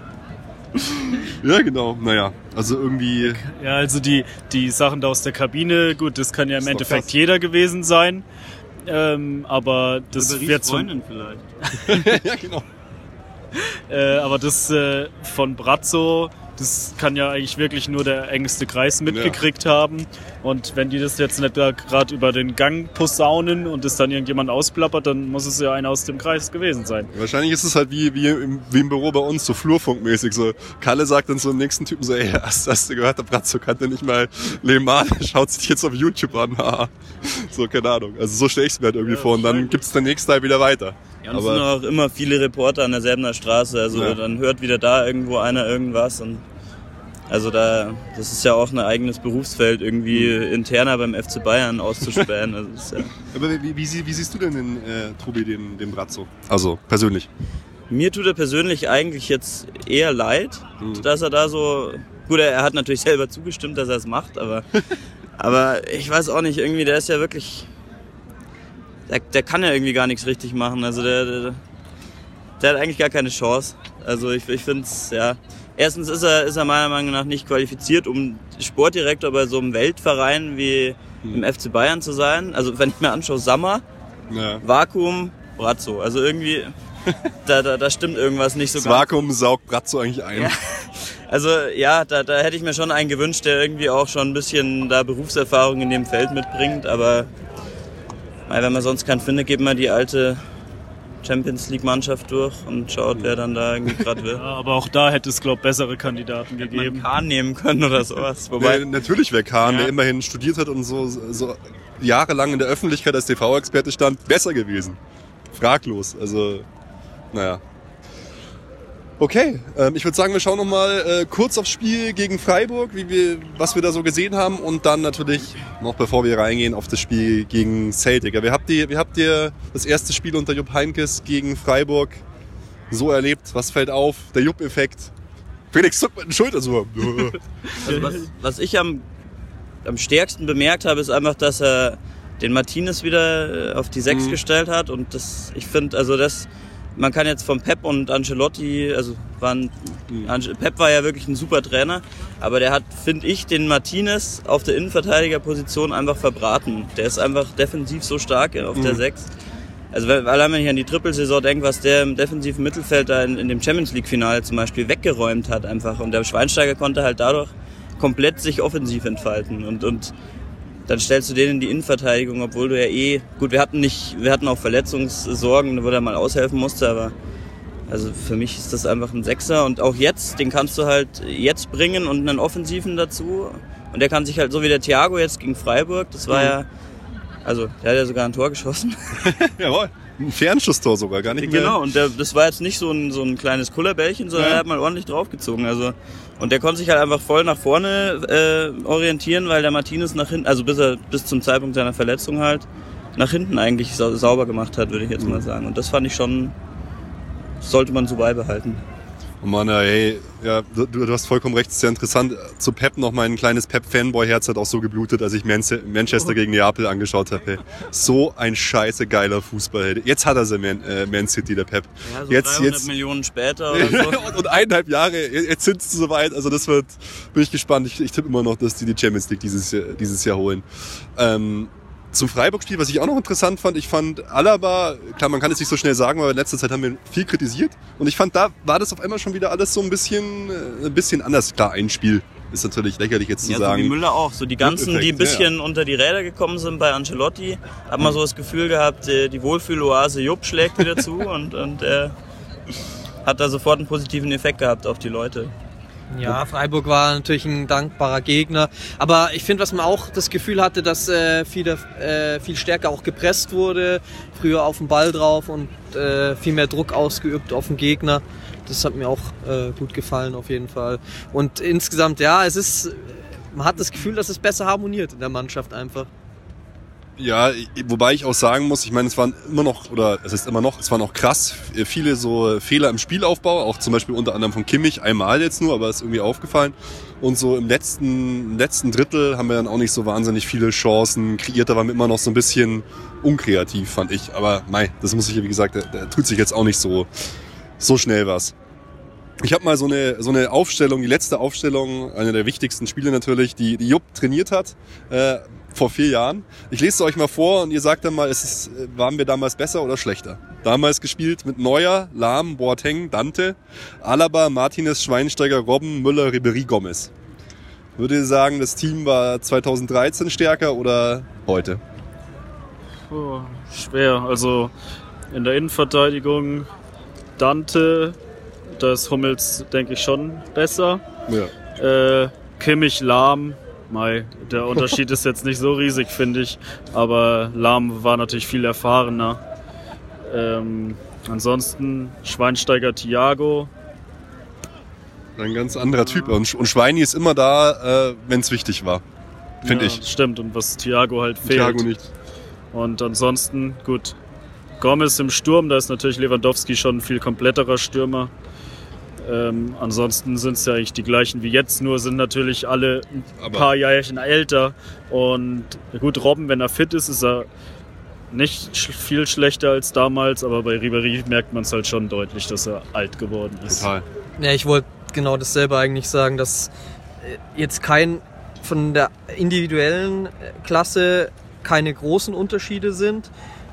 Ja, genau. Naja, also irgendwie... Ja, also die, die Sachen da aus der Kabine, gut, das kann ja im Endeffekt jeder gewesen sein. Ähm, aber das wird Freundin vielleicht. Ja, genau. Äh, aber das äh, von Brazzo, das kann ja eigentlich wirklich nur der engste Kreis mitgekriegt ja. haben. Und wenn die das jetzt nicht da gerade über den Gang posaunen und es dann irgendjemand ausplappert, dann muss es ja einer aus dem Kreis gewesen sein. Wahrscheinlich ist es halt wie, wie, im, wie im Büro bei uns, so flurfunkmäßig. So, Kalle sagt dann so dem nächsten Typen so, ey, hast, hast du gehört, der Bratzo kannte nicht mal Lehmann, schaut sich jetzt auf YouTube an. So, keine Ahnung. Also so stelle ich es mir halt irgendwie ja, vor. Und dann gibt's den nächsten Teil wieder weiter. Ja, und es sind auch immer viele Reporter an der Säbener Straße, also ja. dann hört wieder da irgendwo einer irgendwas und also da, das ist ja auch ein eigenes Berufsfeld, irgendwie interner beim F C Bayern auszuspähen. Also ist ja Aber wie, wie, wie siehst du denn den äh, Tobi, den, den Bratzo? Also persönlich? Mir tut er persönlich eigentlich jetzt eher leid, mhm. dass er da so, gut, er hat natürlich selber zugestimmt, dass er es macht, aber, aber ich weiß auch nicht, irgendwie, der ist ja wirklich... Der, der kann ja irgendwie gar nichts richtig machen. Also der, der, der hat eigentlich gar keine Chance. Also ich, ich finde es, ja. Erstens ist er, ist er meiner Meinung nach nicht qualifiziert, um Sportdirektor bei so einem Weltverein wie hm. im F C Bayern zu sein. Also wenn ich mir anschaue, Sammer, ja. Vakuum, Bratzo. Also irgendwie, da, da, da stimmt irgendwas nicht so das ganz. Vakuum saugt Bratzo eigentlich ein. Ja. Also ja, da, da hätte ich mir schon einen gewünscht, der irgendwie auch schon ein bisschen da Berufserfahrung in dem Feld mitbringt, aber wenn man sonst keinen findet, geht man die alte Champions League Mannschaft durch und schaut, wer dann da irgendwie gerade will. Ja, aber auch da hätte es, glaube ich, bessere Kandidaten hätte gegeben. Man Kahn nehmen können oder sowas. Wobei nee, natürlich wäre Kahn, ja. der immerhin studiert hat und so, so jahrelang in der Öffentlichkeit als T V-Experte stand, besser gewesen. Fraglos. Also, naja. Okay, ähm, ich würde sagen, wir schauen noch mal äh, kurz aufs Spiel gegen Freiburg, wie wir, was wir da so gesehen haben und dann natürlich, noch bevor wir reingehen, auf das Spiel gegen Celtic. Wie habt ihr, wie habt ihr das erste Spiel unter Jupp Heynckes gegen Freiburg so erlebt? Was fällt auf? Der Jupp-Effekt? Felix zuckt mit den Schultern so. Also was, was ich am, am stärksten bemerkt habe, ist einfach, dass er den Martinez wieder auf die Sechs mhm. gestellt hat und das, ich finde, also das... Man kann jetzt von Pep und Ancelotti, also waren, Pep war ja wirklich ein super Trainer, aber der hat, finde ich, den Martinez auf der Innenverteidigerposition einfach verbraten. Der ist einfach defensiv so stark auf der Sechs. Also allein wenn ich an die Trippelsaison denke, was der im defensiven Mittelfeld da in, in dem Champions League-Finale zum Beispiel weggeräumt hat einfach. Und der Schweinsteiger konnte halt dadurch komplett sich offensiv entfalten und, und dann stellst du den in die Innenverteidigung, obwohl du ja eh, gut, wir hatten nicht, wir hatten auch Verletzungssorgen, wo er mal aushelfen musste, aber also für mich ist das einfach ein Sechser und auch jetzt, den kannst du halt jetzt bringen und einen Offensiven dazu und der kann sich halt, so wie der Thiago jetzt gegen Freiburg, das war mhm. ja, also der hat ja sogar ein Tor geschossen. Jawohl. Ein Fernschusstor sogar, gar nicht mehr. Genau, und der, das war jetzt nicht so ein, so ein kleines Kullerbällchen, sondern ja. er hat mal ordentlich draufgezogen. Also, und der konnte sich halt einfach voll nach vorne äh, orientieren, weil der Martinez nach hinten, also bis er bis zum Zeitpunkt seiner Verletzung halt, nach hinten eigentlich sau- sauber gemacht hat, würde ich jetzt mhm. mal sagen. Und das fand ich schon, sollte man so beibehalten. Oh Mann, hey, ja, du, du hast vollkommen recht, es ist ja interessant. Zu Pep noch mein kleines Pep-Fanboy-Herz hat auch so geblutet, als ich Manchester gegen Neapel angeschaut habe. Hey. So ein scheiße geiler Fußball. Jetzt hat er sie, Man, äh, Man City, der Pep. Ja, so jetzt, dreihundert jetzt, Millionen später oder so. und, und eineinhalb Jahre, jetzt sind sie soweit. Also das wird, bin ich gespannt. Ich, ich tippe immer noch, dass die die Champions League dieses Jahr, dieses Jahr holen. Ähm, Zum Freiburg-Spiel, was ich auch noch interessant fand, ich fand Alaba, klar, man kann es nicht so schnell sagen, weil in letzter Zeit haben wir viel kritisiert. Und ich fand, da war das auf einmal schon wieder alles so ein bisschen, ein bisschen anders. Klar, ein Spiel ist natürlich lächerlich jetzt zu ja, sagen. So wie Müller auch. So die ganzen, die ein bisschen ja, ja. unter die Räder gekommen sind bei Ancelotti, hat man so das Gefühl gehabt, die Wohlfühloase Jupp schlägt wieder zu und, und er hat da sofort einen positiven Effekt gehabt auf die Leute. Ja, Freiburg war natürlich ein dankbarer Gegner, aber ich finde, was man auch das Gefühl hatte, dass äh, viel, äh, viel stärker auch gepresst wurde, früher auf den Ball drauf und äh, viel mehr Druck ausgeübt auf den Gegner. Das hat mir auch äh, gut gefallen auf jeden Fall. Und insgesamt, ja, es ist, man hat das Gefühl, dass es besser harmoniert in der Mannschaft einfach. Ja, wobei ich auch sagen muss, ich meine, es waren immer noch, oder es ist immer noch, es waren auch krass viele so Fehler im Spielaufbau, auch zum Beispiel unter anderem von Kimmich, einmal jetzt nur, aber ist irgendwie aufgefallen. Und so im letzten, im letzten Drittel haben wir dann auch nicht so wahnsinnig viele Chancen kreiert, da waren wir immer noch so ein bisschen unkreativ, fand ich. Aber mei, das muss ich, wie gesagt, da, da tut sich jetzt auch nicht so, so schnell was. Ich habe mal so eine so eine Aufstellung, die letzte Aufstellung, eine der wichtigsten Spiele natürlich, die, die Jupp trainiert hat, äh, vor vier Jahren. Ich lese es euch mal vor und ihr sagt dann mal, ist es, waren wir damals besser oder schlechter? Damals gespielt mit Neuer, Lahm, Boateng, Dante, Alaba, Martinez, Schweinsteiger, Robben, Müller, Ribéry, Gomez. Würdet ihr sagen, das Team war zweitausenddreizehn stärker oder heute? Oh, schwer. Also in der Innenverteidigung Dante, da ist Hummels, denke ich, schon besser. Ja. Äh, Kimmich, Lahm, Mei, der Unterschied ist jetzt nicht so riesig, finde ich. Aber Lahm war natürlich viel erfahrener. Ähm, ansonsten Schweinsteiger, Thiago. Ein ganz anderer Typ. Und, und Schweini ist immer da, äh, wenn es wichtig war. Finde ja, ich. Stimmt, und was Thiago halt fehlt. Thiago nicht. Und ansonsten, gut, Gomez im Sturm, da ist natürlich Lewandowski schon ein viel kompletterer Stürmer. Ähm, ansonsten sind es ja eigentlich die gleichen wie jetzt, nur sind natürlich alle ein Aber paar Jährchen älter. Und ja gut, Robben, wenn er fit ist, ist er nicht sch- viel schlechter als damals, aber bei Ribéry merkt man es halt schon deutlich, dass er alt geworden ist. total. Ja, ich wollte genau dasselbe eigentlich sagen, dass jetzt kein von der individuellen Klasse keine großen Unterschiede sind,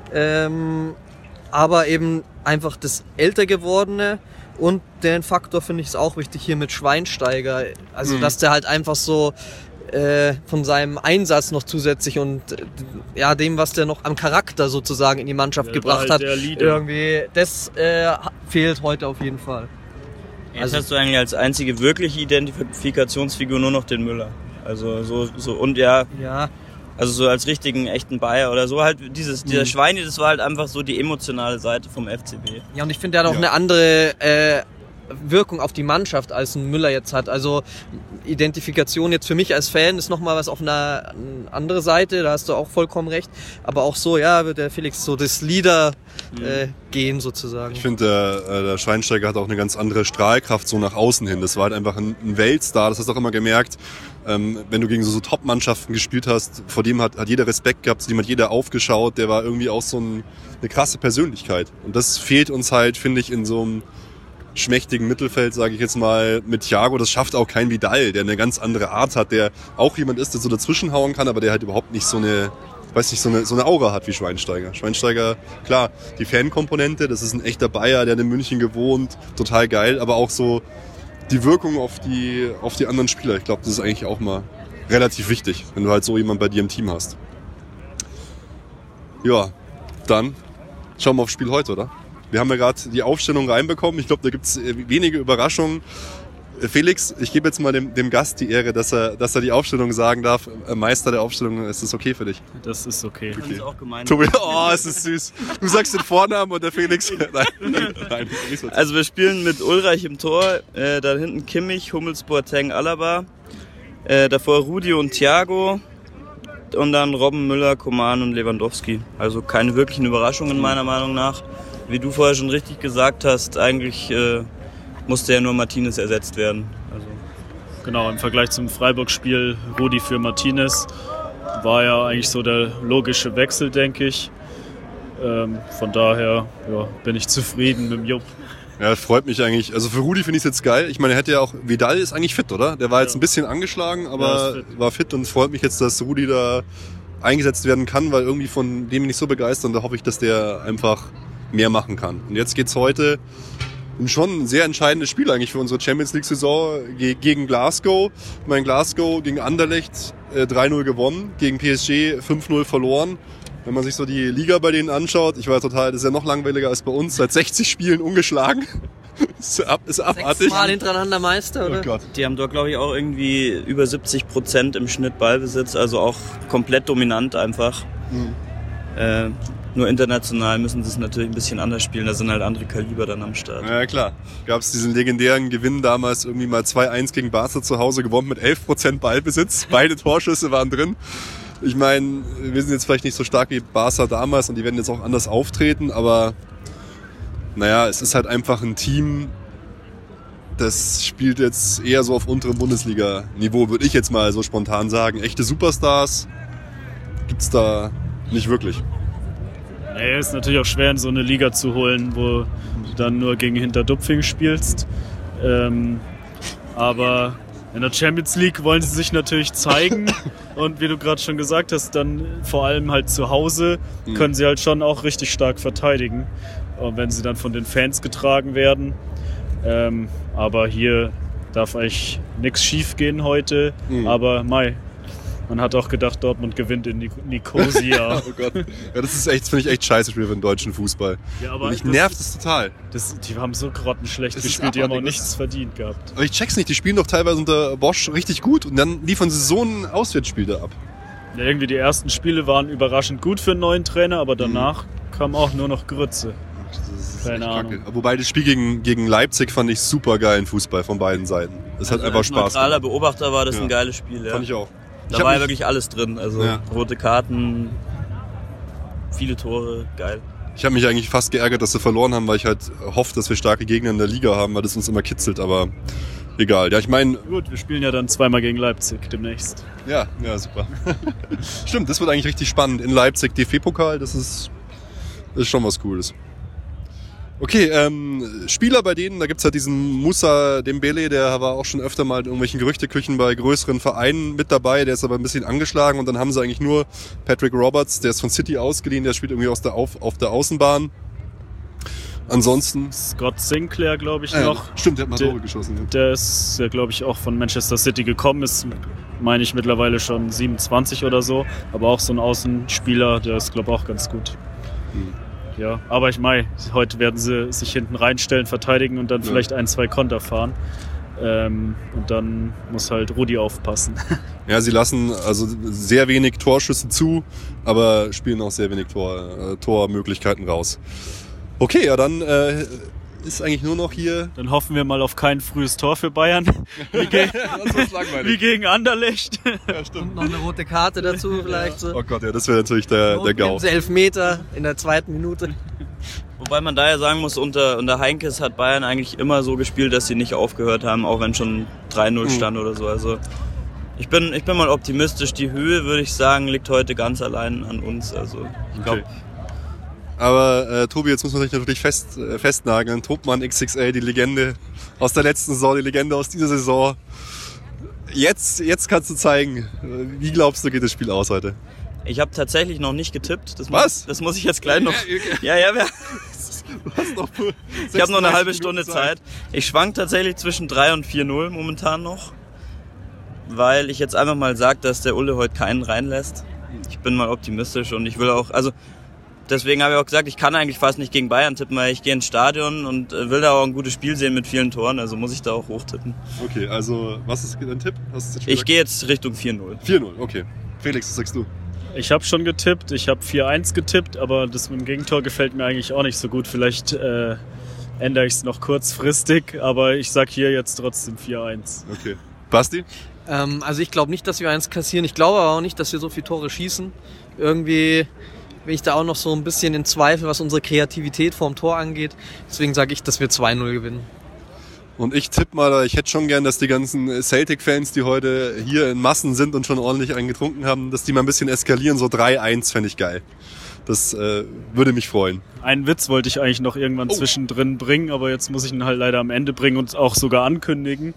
ähm, aber eben einfach das älter gewordene und den Faktor finde ich es auch wichtig hier mit Schweinsteiger, also Mhm. dass der halt einfach so äh, von seinem Einsatz noch zusätzlich und äh, ja dem, was der noch am Charakter sozusagen in die Mannschaft Der gebracht war halt hat, der Leader. irgendwie, das äh, fehlt heute auf jeden Fall. Jetzt Also- hast du eigentlich als einzige wirkliche Identifikationsfigur nur noch den Müller. Also so, so und ja, Ja, also so als richtigen, echten Bayer oder so halt dieses, dieser Mhm. Schweini, das war halt einfach so die emotionale Seite vom F C B. ja und ich finde, der hat auch Ja. eine andere äh, Wirkung auf die Mannschaft, als ein Müller jetzt hat. Also Identifikation jetzt für mich als Fan ist nochmal was auf einer eine andere Seite, da hast du auch vollkommen recht. Aber auch so, ja, wird der Felix so das Leader äh, gehen sozusagen. Ich finde, der, äh, der Schweinsteiger hat auch eine ganz andere Strahlkraft so nach außen hin. Das war halt einfach ein, ein Weltstar, das hast du auch immer gemerkt. Ähm, wenn du gegen so, so Top-Mannschaften gespielt hast, vor dem hat, hat jeder Respekt gehabt, zu dem hat jeder aufgeschaut, der war irgendwie auch so ein, eine krasse Persönlichkeit. Und das fehlt uns halt, finde ich, in so einem schmächtigen Mittelfeld, sage ich jetzt mal, mit Thiago. Das schafft auch kein Vidal, der eine ganz andere Art hat, der auch jemand ist, der so dazwischenhauen kann, aber der halt überhaupt nicht so eine, weiß nicht, so eine, so eine Aura hat wie Schweinsteiger. Schweinsteiger, klar, die Fankomponente, das ist ein echter Bayer, der in München gewohnt, total geil, aber auch so die Wirkung auf die, auf die anderen Spieler. Ich glaube, das ist eigentlich auch mal relativ wichtig, wenn du halt so jemanden bei dir im Team hast. Ja, dann schauen wir aufs Spiel heute, oder? Wir haben ja gerade die Aufstellung reinbekommen. Ich glaube, da gibt es wenige Überraschungen. Felix, ich gebe jetzt mal dem, dem Gast die Ehre, dass er, dass er die Aufstellung sagen darf. Meister der Aufstellung, ist das okay für dich? Das ist okay. Das ist auch gemein. Tobi, oh, es ist süß. Du sagst den Vornamen und der Felix. Nein, nein, nicht so. Also wir spielen mit Ulreich im Tor, äh, da hinten Kimmich, Hummels, Boateng, Alaba, äh, davor Rudi und Thiago und dann Robben, Müller, Coman und Lewandowski. Also keine wirklichen Überraschungen meiner Meinung nach. Wie du vorher schon richtig gesagt hast, eigentlich äh, musste ja nur Martinez ersetzt werden. Also Genau, im Vergleich zum Freiburg-Spiel Rudi für Martinez war ja eigentlich so der logische Wechsel, denke ich. Ähm, von daher ja, bin ich zufrieden mit dem Jupp. Ja, das freut mich eigentlich. Also für Rudi finde ich es jetzt geil. Ich meine, er hätte ja auch, Vidal ist eigentlich fit, oder? Der war jetzt Ja. ein bisschen angeschlagen, Ja, aber ist fit. war fit und es freut mich jetzt, dass Rudi da eingesetzt werden kann, weil irgendwie von dem bin ich so begeistert und da hoffe ich, dass der einfach mehr machen kann. Und jetzt geht's heute um schon ein sehr entscheidendes Spiel eigentlich für unsere Champions League Saison ge- gegen Glasgow. Ich meine, Glasgow gegen Anderlecht äh, drei null gewonnen, gegen P S G fünf null verloren. Wenn man sich so die Liga bei denen anschaut, ich war total, das ist ja noch langweiliger als bei uns, seit sechzig Spielen ungeschlagen. ist, ab, ist abartig. Sechsmal hintereinander Meister, oder? Oh Gott. die haben dort, glaube ich, auch irgendwie über siebzig Prozent im Schnitt Ballbesitz, also auch komplett dominant einfach. Mhm. Äh, nur international müssen sie es natürlich ein bisschen anders spielen, da sind halt andere Kaliber dann am Start. Ja klar, gab es diesen legendären Gewinn damals irgendwie mal zwei eins gegen Barca zu Hause gewonnen mit elf Prozent Ballbesitz. Beide Torschüsse waren drin. Ich meine, wir sind jetzt vielleicht nicht so stark wie Barca damals und die werden jetzt auch anders auftreten, aber naja, es ist halt einfach ein Team, das spielt jetzt eher so auf unterem Bundesliga-Niveau, würde ich jetzt mal so spontan sagen. Echte Superstars gibt's da nicht wirklich. Nee, ist natürlich auch schwer, in so eine Liga zu holen, wo du dann nur gegen Hinterdupfing spielst. Ähm, aber In der Champions League wollen sie sich natürlich zeigen und wie du gerade schon gesagt hast, dann vor allem halt zu Hause mhm. können sie halt schon auch richtig stark verteidigen, und wenn sie dann von den Fans getragen werden. Ähm, aber hier darf eigentlich nichts schief gehen heute, mhm. aber Mai. Man hat auch gedacht, Dortmund gewinnt in Nik- Nicosia. Oh Gott. Ja, das ist echt, finde ich echt scheiße Spiel für den deutschen Fußball. Ja, aber mich nervt das total. Das, die haben so grottenschlecht das gespielt, die haben auch nichts verdient gehabt. Aber ich check's nicht, die spielen doch teilweise unter Bosch richtig gut und dann liefern sie so ein Auswärtsspiel da ab. Ja, irgendwie die ersten Spiele waren überraschend gut für einen neuen Trainer, aber danach mhm. kam auch nur noch Grütze. Das ist Keine Ahnung. Kacke. Wobei das Spiel gegen, gegen Leipzig fand ich super geilen Fußball von beiden Seiten. Das also hat einfach Spaß gemacht. Als neutraler Beobachter war das ja. ein geiles Spiel. Ja. Fand ich auch. Da ich war ja wirklich alles drin, also ja. rote Karten, viele Tore, geil. Ich habe mich eigentlich fast geärgert, dass wir verloren haben, weil ich halt hoffe, dass wir starke Gegner in der Liga haben, weil das uns immer kitzelt, aber egal. Ja, ich meine... Gut, wir spielen ja dann zweimal gegen Leipzig demnächst. Ja, ja, super. Stimmt, das wird eigentlich richtig spannend. In Leipzig D F B-Pokal, das ist, das ist schon was Cooles. Okay, ähm, Spieler bei denen, da gibt's halt diesen Moussa Dembele, der war auch schon öfter mal in irgendwelchen Gerüchteküchen bei größeren Vereinen mit dabei, der ist aber ein bisschen angeschlagen und dann haben sie eigentlich nur Patrick Roberts, der ist von City ausgeliehen, der spielt irgendwie aus der auf, auf der Außenbahn. Ansonsten... Scott Sinclair, glaube ich, äh, noch. Stimmt, der hat mal Tore geschossen. Ja. Der ist ja, glaube ich, auch von Manchester City gekommen, ist, meine ich, mittlerweile schon siebenundzwanzig oder so, aber auch so ein Außenspieler, der ist, glaube ich, auch ganz gut. Hm. Ja, aber ich meine, heute werden sie sich hinten reinstellen, verteidigen und dann ja. vielleicht ein, zwei Konter fahren. Ähm, und dann muss halt Rudi aufpassen. Ja, sie lassen also sehr wenig Torschüsse zu, aber spielen auch sehr wenig Tor, äh, Tormöglichkeiten raus. Okay, ja, dann äh, ist eigentlich nur noch hier... Dann hoffen wir mal auf kein frühes Tor für Bayern. Wie, ge- wie gegen Anderlecht. Ja, stimmt. Und noch eine rote Karte dazu vielleicht. So. Oh Gott, ja, das wäre natürlich der, der GAU. Elfmeter in der zweiten Minute. Wobei man da ja sagen muss, unter, unter Heinkes hat Bayern eigentlich immer so gespielt, dass sie nicht aufgehört haben, auch wenn schon drei null stand mhm. oder so. Also ich bin, ich bin mal optimistisch. Die Höhe, würde ich sagen, liegt heute ganz allein an uns. Also ich glaube... Okay. Aber äh, Tobi, jetzt muss man sich natürlich fest, äh, festnageln. Topmann X X L, die Legende aus der letzten Saison, die Legende aus dieser Saison. Jetzt, jetzt kannst du zeigen, wie glaubst du, geht das Spiel aus heute? Ich habe tatsächlich noch nicht getippt. Das Was? Muss, das muss ich jetzt gleich noch... Ja, ja, ja. Du hast noch ich habe noch eine halbe Stunde Zeit. Zeit. Ich schwank tatsächlich zwischen drei und vier null momentan noch. Weil ich jetzt einfach mal sage, dass der Ulle heute keinen reinlässt. Ich bin mal optimistisch und ich will auch... also Deswegen habe ich auch gesagt, ich kann eigentlich fast nicht gegen Bayern tippen, weil ich gehe ins Stadion und will da auch ein gutes Spiel sehen mit vielen Toren, also muss ich da auch hochtippen. Okay, also was ist dein Tipp? Hast du jetzt ich gehe jetzt Richtung vier null. vier null, okay. Felix, was sagst du? Ich habe schon getippt, ich habe vier eins getippt, aber das mit dem Gegentor gefällt mir eigentlich auch nicht so gut. Vielleicht äh, ändere ich es noch kurzfristig, aber ich sag hier jetzt trotzdem vier eins. Okay. Basti? Ähm, also ich glaube nicht, dass wir eins kassieren. Ich glaube aber auch nicht, dass wir so viele Tore schießen. Irgendwie... bin ich da auch noch so ein bisschen in Zweifel, was unsere Kreativität vorm Tor angeht. Deswegen sage ich, dass wir zwei null gewinnen. Und ich tippe mal, ich hätte schon gern, dass die ganzen Celtic-Fans, die heute hier in Massen sind und schon ordentlich einen getrunken haben, dass die mal ein bisschen eskalieren. So drei eins fände ich geil. Das äh, würde mich freuen. Einen Witz wollte ich eigentlich noch irgendwann oh. zwischendrin bringen, aber jetzt muss ich ihn halt leider am Ende bringen und auch sogar ankündigen.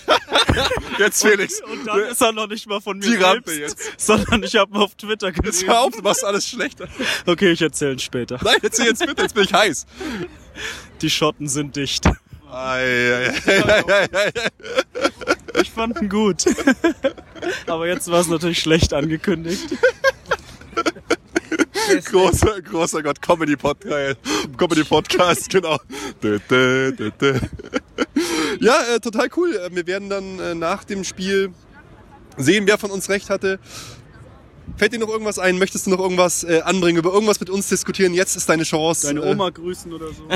Jetzt Felix. Und, und dann ist er noch nicht mal von mir die selbst, Rampe jetzt. sondern ich habe ihn auf Twitter gesehen. Jetzt hör auf, du machst alles schlechter. Okay, ich erzähle ihn später. Nein, erzähl jetzt bitte, jetzt bin ich heiß. Die Schotten sind dicht. Ei, ei, ei, ei, ei. Ich fand ihn gut. Aber jetzt war es natürlich schlecht angekündigt. großer, großer Gott, Comedy-Podcast, Comedy-Podcast, genau. Ja, äh, total cool. Wir werden dann äh, nach dem Spiel sehen, wer von uns recht hatte. Fällt dir noch irgendwas ein? Möchtest du noch irgendwas äh, anbringen, über irgendwas mit uns diskutieren? Jetzt ist deine Chance. Deine Oma äh, grüßen oder so.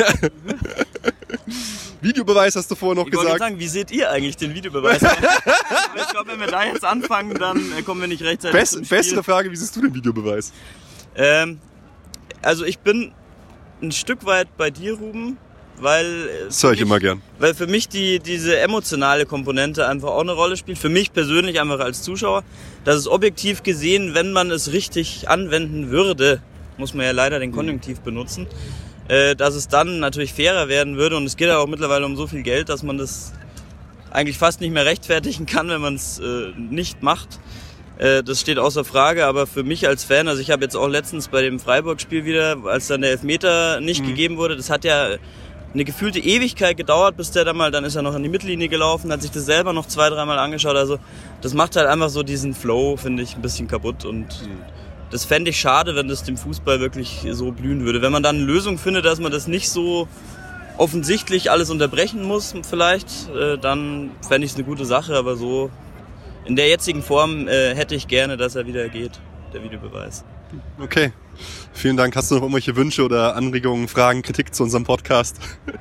Videobeweis hast du vorher noch ich gesagt. Ich wollte sagen, wie seht ihr eigentlich den Videobeweis? Ich glaube, wenn wir da jetzt anfangen, dann kommen wir nicht rechtzeitig Best, zum Spiel. Beste Frage, wie siehst du den Videobeweis? Ähm, also ich bin ein Stück weit bei dir, Ruben, weil... Das höre ich immer gern. Weil für mich die, diese emotionale Komponente einfach auch eine Rolle spielt. Für mich persönlich einfach als Zuschauer, dass es objektiv gesehen, wenn man es richtig anwenden würde, muss man ja leider den Konjunktiv benutzen, dass es dann natürlich fairer werden würde und es geht ja auch mittlerweile um so viel Geld, dass man das eigentlich fast nicht mehr rechtfertigen kann, wenn man es äh, nicht macht. Äh, das steht außer Frage, aber für mich als Fan, also ich habe jetzt auch letztens bei dem Freiburg-Spiel wieder, als dann der Elfmeter nicht mhm. gegeben wurde, das hat ja eine gefühlte Ewigkeit gedauert, bis der dann mal, dann ist er noch an die Mittellinie gelaufen, hat sich das selber noch zwei, dreimal angeschaut, also das macht halt einfach so diesen Flow, finde ich, ein bisschen kaputt und mhm. das fände ich schade, wenn das dem Fußball wirklich so blühen würde. Wenn man dann eine Lösung findet, dass man das nicht so offensichtlich alles unterbrechen muss vielleicht, äh, dann fände ich es eine gute Sache, aber so in der jetzigen Form äh, hätte ich gerne, dass er wieder geht, der Videobeweis. Okay, vielen Dank. Hast du noch irgendwelche Wünsche oder Anregungen, Fragen, Kritik zu unserem Podcast?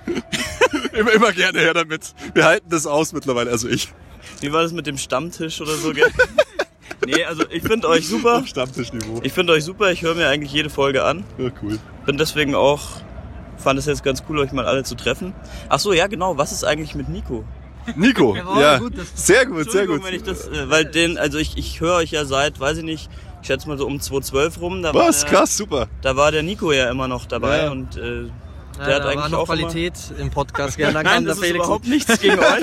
immer, immer gerne her damit. Wir halten das aus mittlerweile, also ich. Wie war das mit dem Stammtisch oder so? Nee, also ich finde euch super. Auf Stammtischniveau. Ich finde euch super, ich höre mir eigentlich jede Folge an. Ja, cool. Bin deswegen auch, fand es jetzt ganz cool, euch mal alle zu treffen. Ach so, ja genau, was ist eigentlich mit Nico? Nico, ja, ja. Gut, sehr gut, sehr gut. Wenn ich das, äh, weil den, also ich, ich höre euch ja seit, weiß ich nicht, ich schätze mal so um zweitausendzwölf rum. Da Was, war der, krass, super. Da war der Nico ja immer noch dabei ja. und äh, der ja, hat da eigentlich war noch auch Qualität immer im Podcast. Ja, dann Nein, kam das der ist Felix. Überhaupt nichts gegen euch.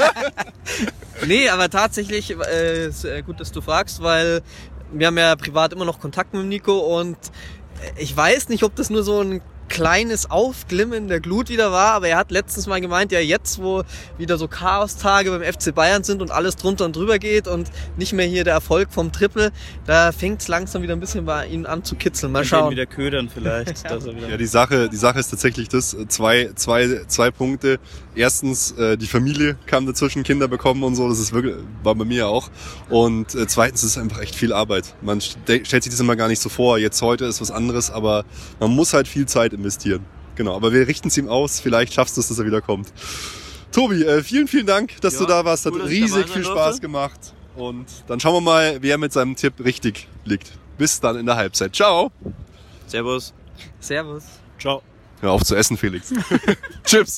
Nee, aber tatsächlich äh, ist äh, gut, dass du fragst, weil wir haben ja privat immer noch Kontakt mit Nico und ich weiß nicht, ob das nur so ein kleines Aufglimmen der Glut wieder war, aber er hat letztens mal gemeint, ja jetzt, wo wieder so Chaos-Tage beim F C Bayern sind und alles drunter und drüber geht und nicht mehr hier der Erfolg vom Triple, da fängt es langsam wieder ein bisschen bei ihm an zu kitzeln. Mal schauen. Wieder ködern vielleicht. Dass er wieder ja, die Sache, die Sache ist tatsächlich das, zwei, zwei, zwei Punkte. Erstens, äh, die Familie kam dazwischen, Kinder bekommen und so, das ist wirklich, war bei mir auch. Und äh, zweitens ist es einfach echt viel Arbeit. Man st- stellt sich das immer gar nicht so vor. Jetzt heute ist was anderes, aber man muss halt viel Zeit investieren. Genau, aber wir richten es ihm aus. Vielleicht schaffst du es, dass er wieder kommt. Tobi, äh, vielen, vielen Dank, dass ja, du da warst. Hat cool, riesig viel Spaß durfte. gemacht. Und dann schauen wir mal, wer mit seinem Tipp richtig liegt. Bis dann in der Halbzeit. Ciao. Servus. Servus. Ciao. Hör auf zu essen, Felix. Chips.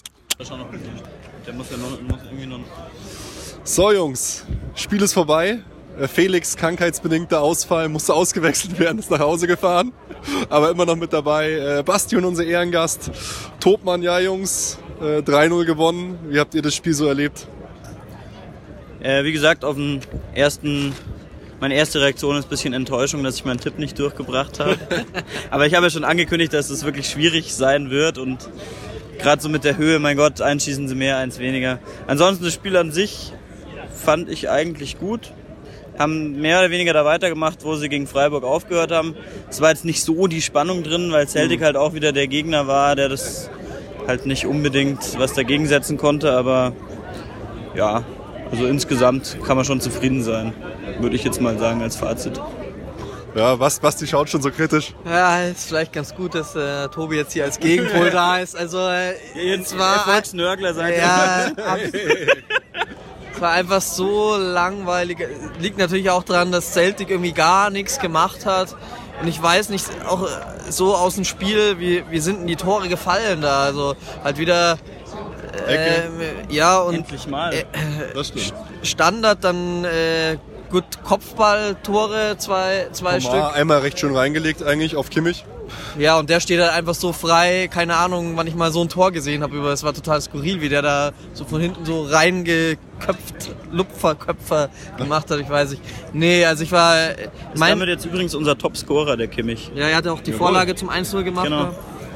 Der muss ja noch, muss irgendwie noch. So, Jungs. Spiel ist vorbei. Felix, krankheitsbedingter Ausfall, musste ausgewechselt werden, ist nach Hause gefahren, aber immer noch mit dabei. Bastian, unser Ehrengast. Topmann, ja Jungs, drei null gewonnen. Wie habt ihr das Spiel so erlebt? Äh, wie gesagt, auf den ersten, meine erste Reaktion ist ein bisschen Enttäuschung, dass ich meinen Tipp nicht durchgebracht habe. Aber ich habe ja schon angekündigt, dass es wirklich schwierig sein wird und gerade so mit der Höhe, mein Gott, eins schießen sie mehr, eins weniger. Ansonsten das Spiel an sich fand ich eigentlich gut. Haben mehr oder weniger da weitergemacht, wo sie gegen Freiburg aufgehört haben. Es war jetzt nicht so die Spannung drin, weil Celtic halt auch wieder der Gegner war, der das halt nicht unbedingt was dagegen setzen konnte. Aber ja, also insgesamt kann man schon zufrieden sein, würde ich jetzt mal sagen als Fazit. Ja, was, Basti schaut schon so kritisch. Ja, ist vielleicht ganz gut, dass äh, Tobi jetzt hier als Gegenpol da ist. Also äh, jetzt war Erfolgsnörgler sein. Ja, es war einfach so langweilig. Liegt natürlich auch daran, dass Celtic irgendwie gar nichts gemacht hat. Und ich weiß nicht, auch so aus dem Spiel, wie, wie sind denn die Tore gefallen da? Also halt wieder äh, ja und endlich mal. Äh, das stimmt. Standard dann äh, gut Kopfballtore, zwei, zwei Stück. Einmal recht schön reingelegt eigentlich auf Kimmich. Ja, und der steht halt einfach so frei, keine Ahnung, wann ich mal so ein Tor gesehen habe, aber es war total skurril, wie der da so von hinten so reingeköpft, Lupfer, Köpfer gemacht hat, ich weiß nicht. Nee, also ich war... Ist mein, damit jetzt übrigens unser Topscorer, der Kimmich. Ja, er hat auch die Jawohl. Vorlage zum eins null gemacht. Genau.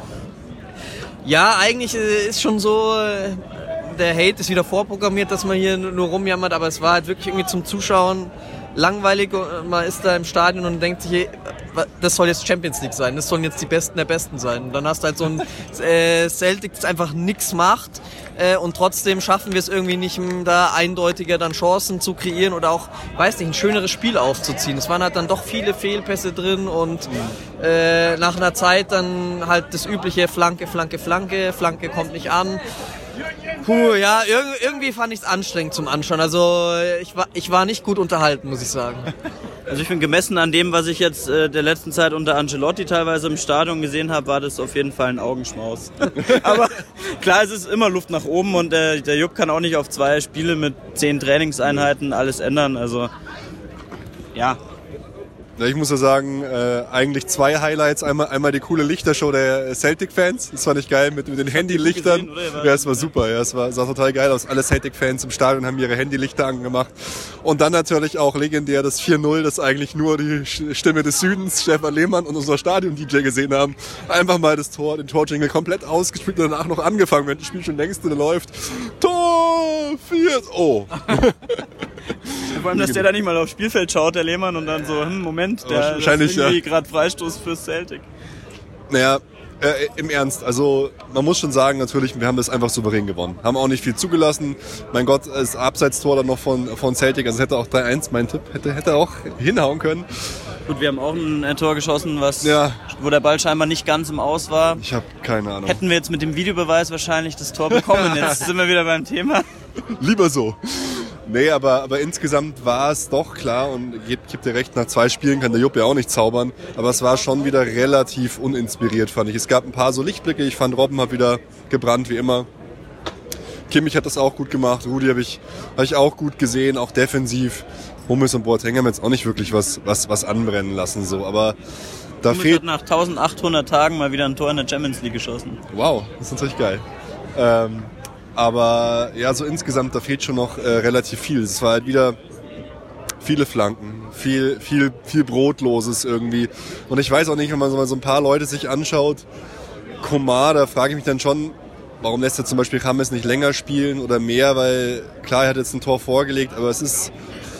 Ja, eigentlich ist schon so, der Hate ist wieder vorprogrammiert, dass man hier nur rumjammert, aber es war halt wirklich irgendwie zum Zuschauen langweilig. Man ist da im Stadion und denkt sich, das soll jetzt Champions League sein, das sollen jetzt die Besten der Besten sein. Und dann hast du halt so ein äh, Celtic, das einfach nichts macht äh, und trotzdem schaffen wir es irgendwie nicht, da eindeutiger dann Chancen zu kreieren oder auch, weiß nicht, ein schöneres Spiel aufzuziehen. Es waren halt dann doch viele Fehlpässe drin und äh, nach einer Zeit dann halt das übliche Flanke, Flanke, Flanke, Flanke kommt nicht an. Puh, ja, irgendwie fand ich es anstrengend zum Anschauen. Also ich war, ich war nicht gut unterhalten, muss ich sagen. Also ich finde, gemessen an dem, was ich jetzt äh, der letzten Zeit unter Ancelotti teilweise im Stadion gesehen habe, war das auf jeden Fall ein Augenschmaus. Aber klar, es ist immer Luft nach oben und äh, der Jupp kann auch nicht auf zwei Spiele mit zehn Trainingseinheiten alles ändern. Also ja, Ja, ich muss ja sagen, äh, eigentlich zwei Highlights. Einmal, einmal die coole Lichtershow der Celtic-Fans. Das fand ich geil mit, mit den Handylichtern. Gesehen, ja, es war super. Ja, es war, sah total geil aus. Alle Celtic-Fans im Stadion haben ihre Handylichter angemacht. Und dann natürlich auch legendär das vier null, das eigentlich nur die Stimme des Südens, Stefan Lehmann und unser Stadion-D J gesehen haben. Einfach mal das Tor, den Torjingle komplett ausgespielt und danach noch angefangen, wenn das Spiel schon längst läuft. Tor vier. Oh. Vor allem, dass der da nicht mal aufs Spielfeld schaut, der Lehmann, und dann so, hm, Moment, der ist irgendwie ja. gerade Freistoß für Celtic. Naja, äh, im Ernst, also man muss schon sagen, natürlich, wir haben das einfach souverän gewonnen. Haben auch nicht viel zugelassen. Mein Gott, das Abseitstor dann noch von, von Celtic, also hätte auch drei eins, mein Tipp, hätte, hätte auch hinhauen können. Gut, wir haben auch ein Tor geschossen, was, ja. wo der Ball scheinbar nicht ganz im Aus war. Ich habe keine Ahnung. Hätten wir jetzt mit dem Videobeweis wahrscheinlich das Tor bekommen. Jetzt sind wir wieder beim Thema. Lieber so. Nee, aber, aber insgesamt war es doch klar, und ich gebe dir recht, nach zwei Spielen kann der Jupp ja auch nicht zaubern, aber es war schon wieder relativ uninspiriert, fand ich. Es gab ein paar so Lichtblicke, ich fand, Robben hat wieder gebrannt, wie immer. Kimmich hat das auch gut gemacht, Rudi habe ich, hab ich auch gut gesehen, auch defensiv. Hummels und Boateng haben jetzt auch nicht wirklich was, was, was anbrennen lassen, so, aber da Hummels fehlt... hat nach eintausendachthundert Tagen mal wieder ein Tor in der Champions League geschossen. Wow, das ist natürlich geil. Ähm, Aber ja, so insgesamt, da fehlt schon noch äh, relativ viel. Es war halt wieder viele Flanken, viel, viel, viel Brotloses irgendwie. Und ich weiß auch nicht, wenn man so, mal so ein paar Leute sich anschaut, Coman, da frage ich mich dann schon, warum lässt er zum Beispiel James nicht länger spielen oder mehr, weil klar, er hat jetzt ein Tor vorgelegt, aber es ist,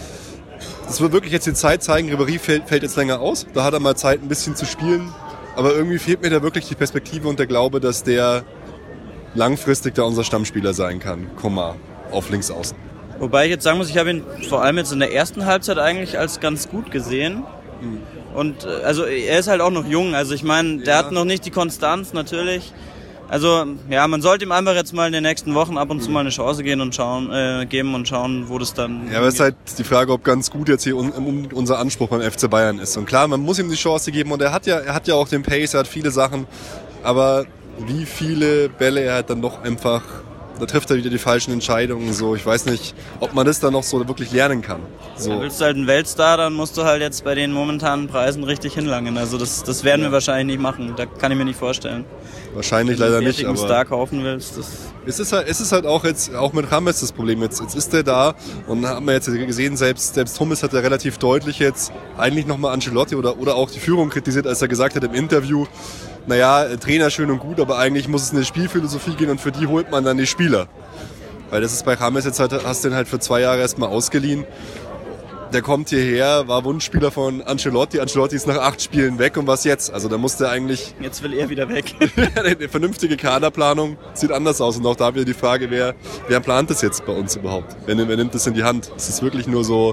das wird wirklich jetzt die Zeit zeigen, Ribéry fällt, fällt jetzt länger aus, da hat er mal Zeit ein bisschen zu spielen, aber irgendwie fehlt mir da wirklich die Perspektive und der Glaube, dass der langfristig da unser Stammspieler sein kann, Coman, auf links außen. Wobei ich jetzt sagen muss, ich habe ihn vor allem jetzt in der ersten Halbzeit eigentlich als ganz gut gesehen. Mhm. Und also er ist halt auch noch jung, also ich meine, der ja. hat noch nicht die Konstanz natürlich. Also ja, man sollte ihm einfach jetzt mal in den nächsten Wochen ab und mhm. zu mal eine Chance gehen und schauen, äh, geben und schauen, wo das dann... Ja, aber es ist halt die Frage, ob ganz gut jetzt hier un, un, unser Anspruch beim F C Bayern ist. Und klar, man muss ihm die Chance geben und er hat ja, er hat ja auch den Pace, er hat viele Sachen, aber wie viele Bälle er halt dann doch einfach, da trifft er wieder die falschen Entscheidungen. So, ich weiß nicht, ob man das dann noch so wirklich lernen kann. So. Ja, willst du halt einen Weltstar, dann musst du halt jetzt bei den momentanen Preisen richtig hinlangen. Also das, das werden ja. wir wahrscheinlich nicht machen. Da kann ich mir nicht vorstellen. Wahrscheinlich leider nicht. Wenn du einen Star kaufen willst, das es ist halt, es ist halt auch jetzt auch mit James das Problem. Jetzt, jetzt ist der da und haben wir jetzt gesehen, selbst selbst Hummels hat er relativ deutlich jetzt eigentlich nochmal Ancelotti oder oder auch die Führung kritisiert, als er gesagt hat im Interview, naja, Trainer schön und gut, aber eigentlich muss es eine Spielphilosophie gehen und für die holt man dann die Spieler. Weil das ist bei James jetzt halt, hast du den halt für zwei Jahre erstmal ausgeliehen. Der kommt hierher, war Wunschspieler von Ancelotti. Ancelotti ist nach acht Spielen weg und was jetzt? Also da musste er eigentlich... Jetzt will er wieder weg. Eine vernünftige Kaderplanung sieht anders aus. Und auch da wieder die Frage, wer, wer plant das jetzt bei uns überhaupt? Wer, wer nimmt das in die Hand? Es ist wirklich nur so...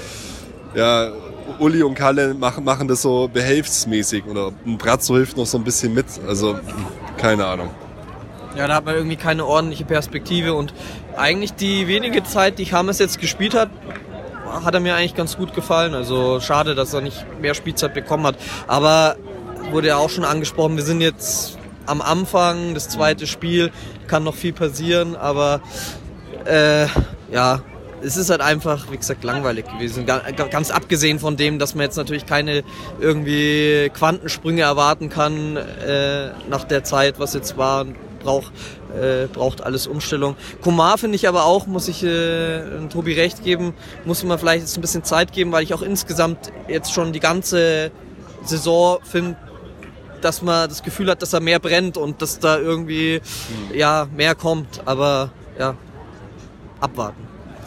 Ja, Uli und Kalle machen, machen das so behelfsmäßig. Oder Brazzo hilft noch so ein bisschen mit. Also, keine Ahnung. Ja, da hat man irgendwie keine ordentliche Perspektive. Und eigentlich die wenige Zeit, die James jetzt gespielt hat, hat er mir eigentlich ganz gut gefallen. Also schade, dass er nicht mehr Spielzeit bekommen hat. Aber wurde ja auch schon angesprochen, wir sind jetzt am Anfang, das zweite Spiel, kann noch viel passieren, aber äh, ja, es ist halt einfach, wie gesagt, langweilig gewesen. Ganz abgesehen von dem, dass man jetzt natürlich keine irgendwie Quantensprünge erwarten kann äh, nach der Zeit, was jetzt war. Braucht, äh, braucht alles Umstellung. Coman finde ich aber auch, muss ich äh, Tobi recht geben, muss man vielleicht jetzt ein bisschen Zeit geben, weil ich auch insgesamt jetzt schon die ganze Saison finde, dass man das Gefühl hat, dass er mehr brennt und dass da irgendwie mhm. ja mehr kommt. Aber ja, abwarten.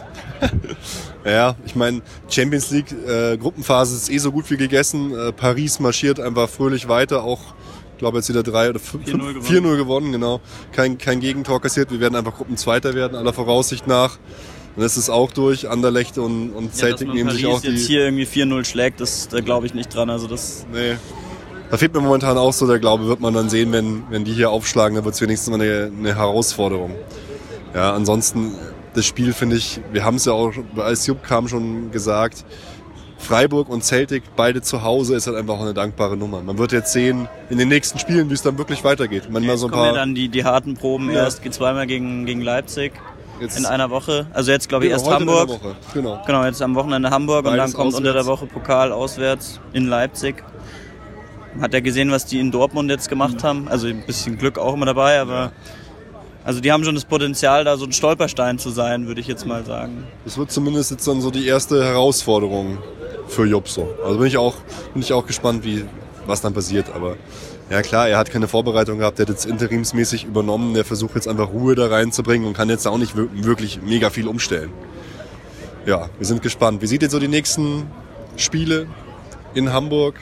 Ja, ich meine, Champions League äh, Gruppenphase ist eh so gut wie gegessen. Äh, Paris marschiert einfach fröhlich weiter, auch ich glaube jetzt wieder drei oder vier null gewonnen. vier null gewonnen, genau. Kein, kein Gegentor kassiert. Wir werden einfach Gruppenzweiter werden, aller Voraussicht nach. Und das ist auch durch. Anderlecht und, und Celtic ja, nehmen Paris sich auch die... jetzt hier irgendwie vier null schlägt, das, da glaube ich nicht dran. Also das nee. Da fehlt mir momentan auch so der Glaube, wird man dann sehen, wenn, wenn die hier aufschlagen, dann wird es wenigstens mal eine, eine Herausforderung. Ja, ansonsten, das Spiel finde ich, wir haben es ja auch, als Jupp kam, schon gesagt, Freiburg und Celtic, beide zu Hause, ist halt einfach auch eine dankbare Nummer. Man wird jetzt sehen, in den nächsten Spielen, wie es dann wirklich weitergeht. Manchmal so ein paar, kommen ja dann die, die harten Proben ja. erst, geht zweimal gegen, gegen Leipzig. Jetzt in einer Woche. Also jetzt glaube ich genau, erst heute Hamburg. In einer Woche. Genau. Genau, jetzt am Wochenende Hamburg. Beides und dann kommt auswärts. unter der Woche Pokal auswärts in Leipzig. Hat ja gesehen, was die in Dortmund jetzt gemacht mhm. haben. Also ein bisschen Glück auch immer dabei, aber ja. Also die haben schon das Potenzial, da so ein Stolperstein zu sein, würde ich jetzt mal sagen. Das wird zumindest jetzt dann so die erste Herausforderung für Jupp so. Also bin ich auch, bin ich auch gespannt, wie, was dann passiert. Aber ja klar, er hat keine Vorbereitung gehabt, der hat jetzt interimsmäßig übernommen, der versucht jetzt einfach Ruhe da reinzubringen und kann jetzt auch nicht wirklich mega viel umstellen. Ja, wir sind gespannt. Wie seht ihr so die nächsten Spiele in Hamburg?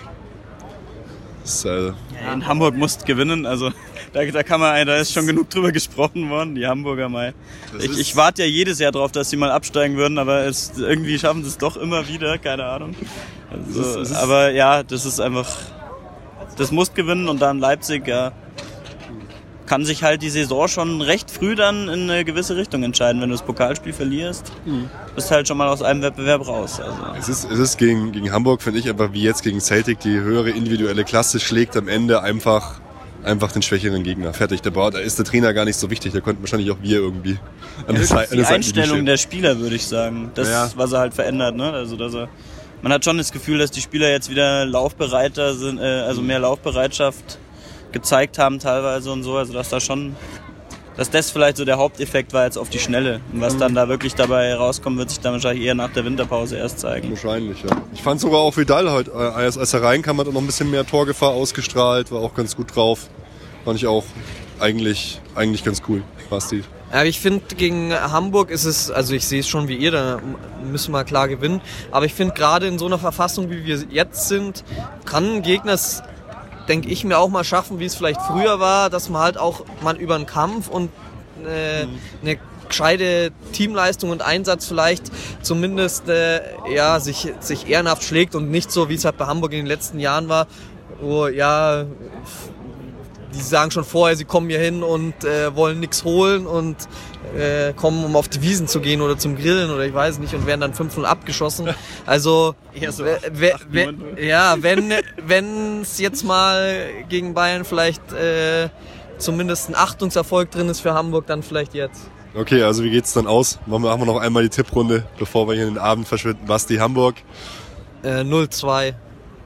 Das, äh ja, in Hamburg musst gewinnen, also da, da kann man, da ist schon genug drüber gesprochen worden, die Hamburger mal. Ich, ich warte ja jedes Jahr drauf, dass sie mal absteigen würden, aber es, irgendwie schaffen sie es doch immer wieder, keine Ahnung. Also, das ist, das ist aber ja, das ist einfach, das muss gewinnen und dann Leipzig, ja, kann sich halt die Saison schon recht früh dann in eine gewisse Richtung entscheiden. Wenn du das Pokalspiel verlierst, mhm. bist halt schon mal aus einem Wettbewerb raus. Also. Es ist, es ist gegen, gegen Hamburg, finde ich, einfach wie jetzt gegen Celtic, die höhere individuelle Klasse schlägt am Ende einfach, einfach den schwächeren Gegner. Fertig, der Bauer, da ist der Trainer gar nicht so wichtig, da könnten wahrscheinlich auch wir irgendwie an der Seite. Die Einstellung der Spieler, würde ich sagen. Das ja. ist, was er halt verändert. Ne? Also, dass er, man hat schon das Gefühl, dass die Spieler jetzt wieder laufbereiter sind, äh, also mehr Laufbereitschaft gezeigt haben teilweise und so, also dass da schon, dass das vielleicht so der Haupteffekt war jetzt auf die Schnelle. Und was dann da wirklich dabei rauskommt, wird sich dann wahrscheinlich eher nach der Winterpause erst zeigen. Wahrscheinlich, ja. Ich fand sogar auch Vidal heute, als, als er reinkam, hat er noch ein bisschen mehr Torgefahr ausgestrahlt, war auch ganz gut drauf. Fand ich auch eigentlich, eigentlich ganz cool, Basti. Ja, ich finde, gegen Hamburg ist es, also ich sehe es schon wie ihr, da müssen wir klar gewinnen. Aber ich finde, gerade in so einer Verfassung, wie wir jetzt sind, kann ein Gegner es, denke ich mir, auch mal schaffen, wie es vielleicht früher war, dass man halt auch mal über einen Kampf und äh, eine gescheite Teamleistung und Einsatz vielleicht zumindest äh, ja, sich, sich ehrenhaft schlägt und nicht so, wie es halt bei Hamburg in den letzten Jahren war, wo ja, die sagen schon vorher, sie kommen hier hin und äh, wollen nichts holen und äh, kommen, um auf die Wiesen zu gehen oder zum Grillen oder ich weiß nicht und werden dann fünf null abgeschossen. Also so äh, we, we, ja, wenn wenn es jetzt mal gegen Bayern vielleicht äh, zumindest ein Achtungserfolg drin ist für Hamburg, dann vielleicht jetzt. Okay, also wie geht's dann aus? Machen wir, machen wir noch einmal die Tipprunde, bevor wir hier in den Abend verschwinden. Basti, Hamburg? Äh, null zwei.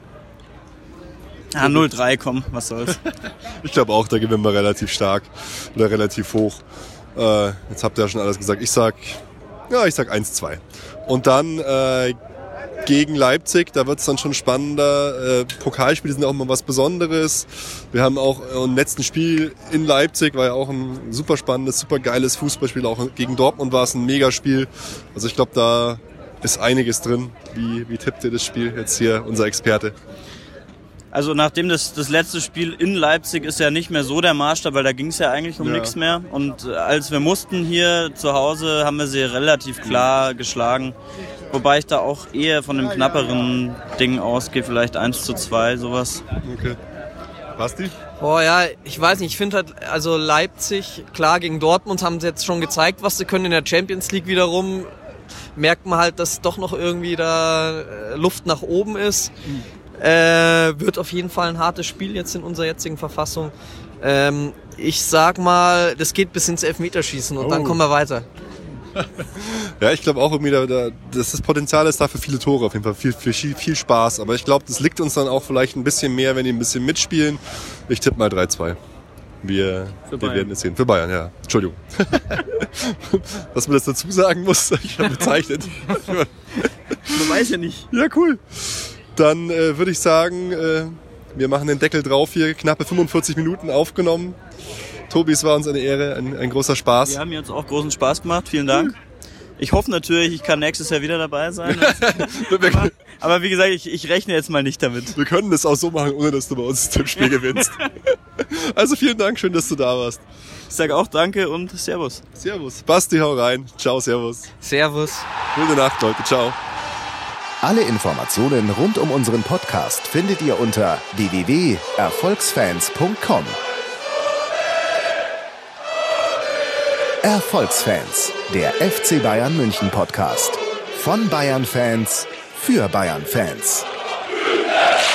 Ja, null drei, komm, was soll's. Ich glaube auch, da gewinnen wir relativ stark oder relativ hoch. Äh, jetzt habt ihr ja schon alles gesagt. Ich sag, ja, ich sag eins zwei. Und dann äh, gegen Leipzig, da wird's dann schon spannender. Äh, Pokalspiele sind auch immer was Besonderes. Wir haben auch äh, im letzten Spiel in Leipzig, war ja auch ein super spannendes, super geiles Fußballspiel. Auch gegen Dortmund war es ein Megaspiel. Also ich glaube, da ist einiges drin. Wie, wie tippt ihr das Spiel jetzt hier, unser Experte? Also nachdem das, das letzte Spiel in Leipzig ist ja nicht mehr so der Maßstab, weil da ging es ja eigentlich um ja. nichts mehr. Und als wir mussten hier zu Hause, haben wir sie relativ klar geschlagen. Wobei ich da auch eher von einem knapperen Ding ausgehe, vielleicht eins zu zwei, sowas. Okay. Basti? Boah, ja, ich weiß nicht, ich finde halt, also Leipzig, klar, gegen Dortmund haben sie jetzt schon gezeigt, was sie können in der Champions League wiederum. Merkt man halt, dass doch noch irgendwie da Luft nach oben ist. Mhm. Äh, wird auf jeden Fall ein hartes Spiel jetzt in unserer jetzigen Verfassung. Ähm, ich sag mal, das geht bis ins Elfmeterschießen und oh. dann kommen wir weiter. Ja, ich glaube auch irgendwie, da, da, das, das Potenzial ist da für viele Tore auf jeden Fall, viel, viel, viel Spaß. Aber ich glaube, das liegt uns dann auch vielleicht ein bisschen mehr, wenn die ein bisschen mitspielen. Ich tippe mal drei zwei. Wir, wir werden es sehen. Für Bayern, ja. Entschuldigung. Was man das dazu sagen muss, ich habe bezeichnet. Man weiß ja nicht. Ja, cool. Dann äh, würde ich sagen, äh, wir machen den Deckel drauf hier. Knappe fünfundvierzig Minuten aufgenommen. Tobi, es war uns eine Ehre, ein, ein großer Spaß. Wir haben jetzt auch großen Spaß gemacht. Vielen Dank. Ich hoffe natürlich, ich kann nächstes Jahr wieder dabei sein. aber, aber wie gesagt, ich, ich rechne jetzt mal nicht damit. Wir können das auch so machen, ohne dass du bei uns das Tippspiel gewinnst. Also vielen Dank, schön, dass du da warst. Ich sage auch danke und Servus. Servus. Basti, hau rein. Ciao, Servus. Servus. Gute Nacht, Leute. Ciao. Alle Informationen rund um unseren Podcast findet ihr unter w w w punkt erfolgsfans punkt com. Erfolgsfans, der F C Bayern München Podcast. Von Bayern Fans für Bayern Fans.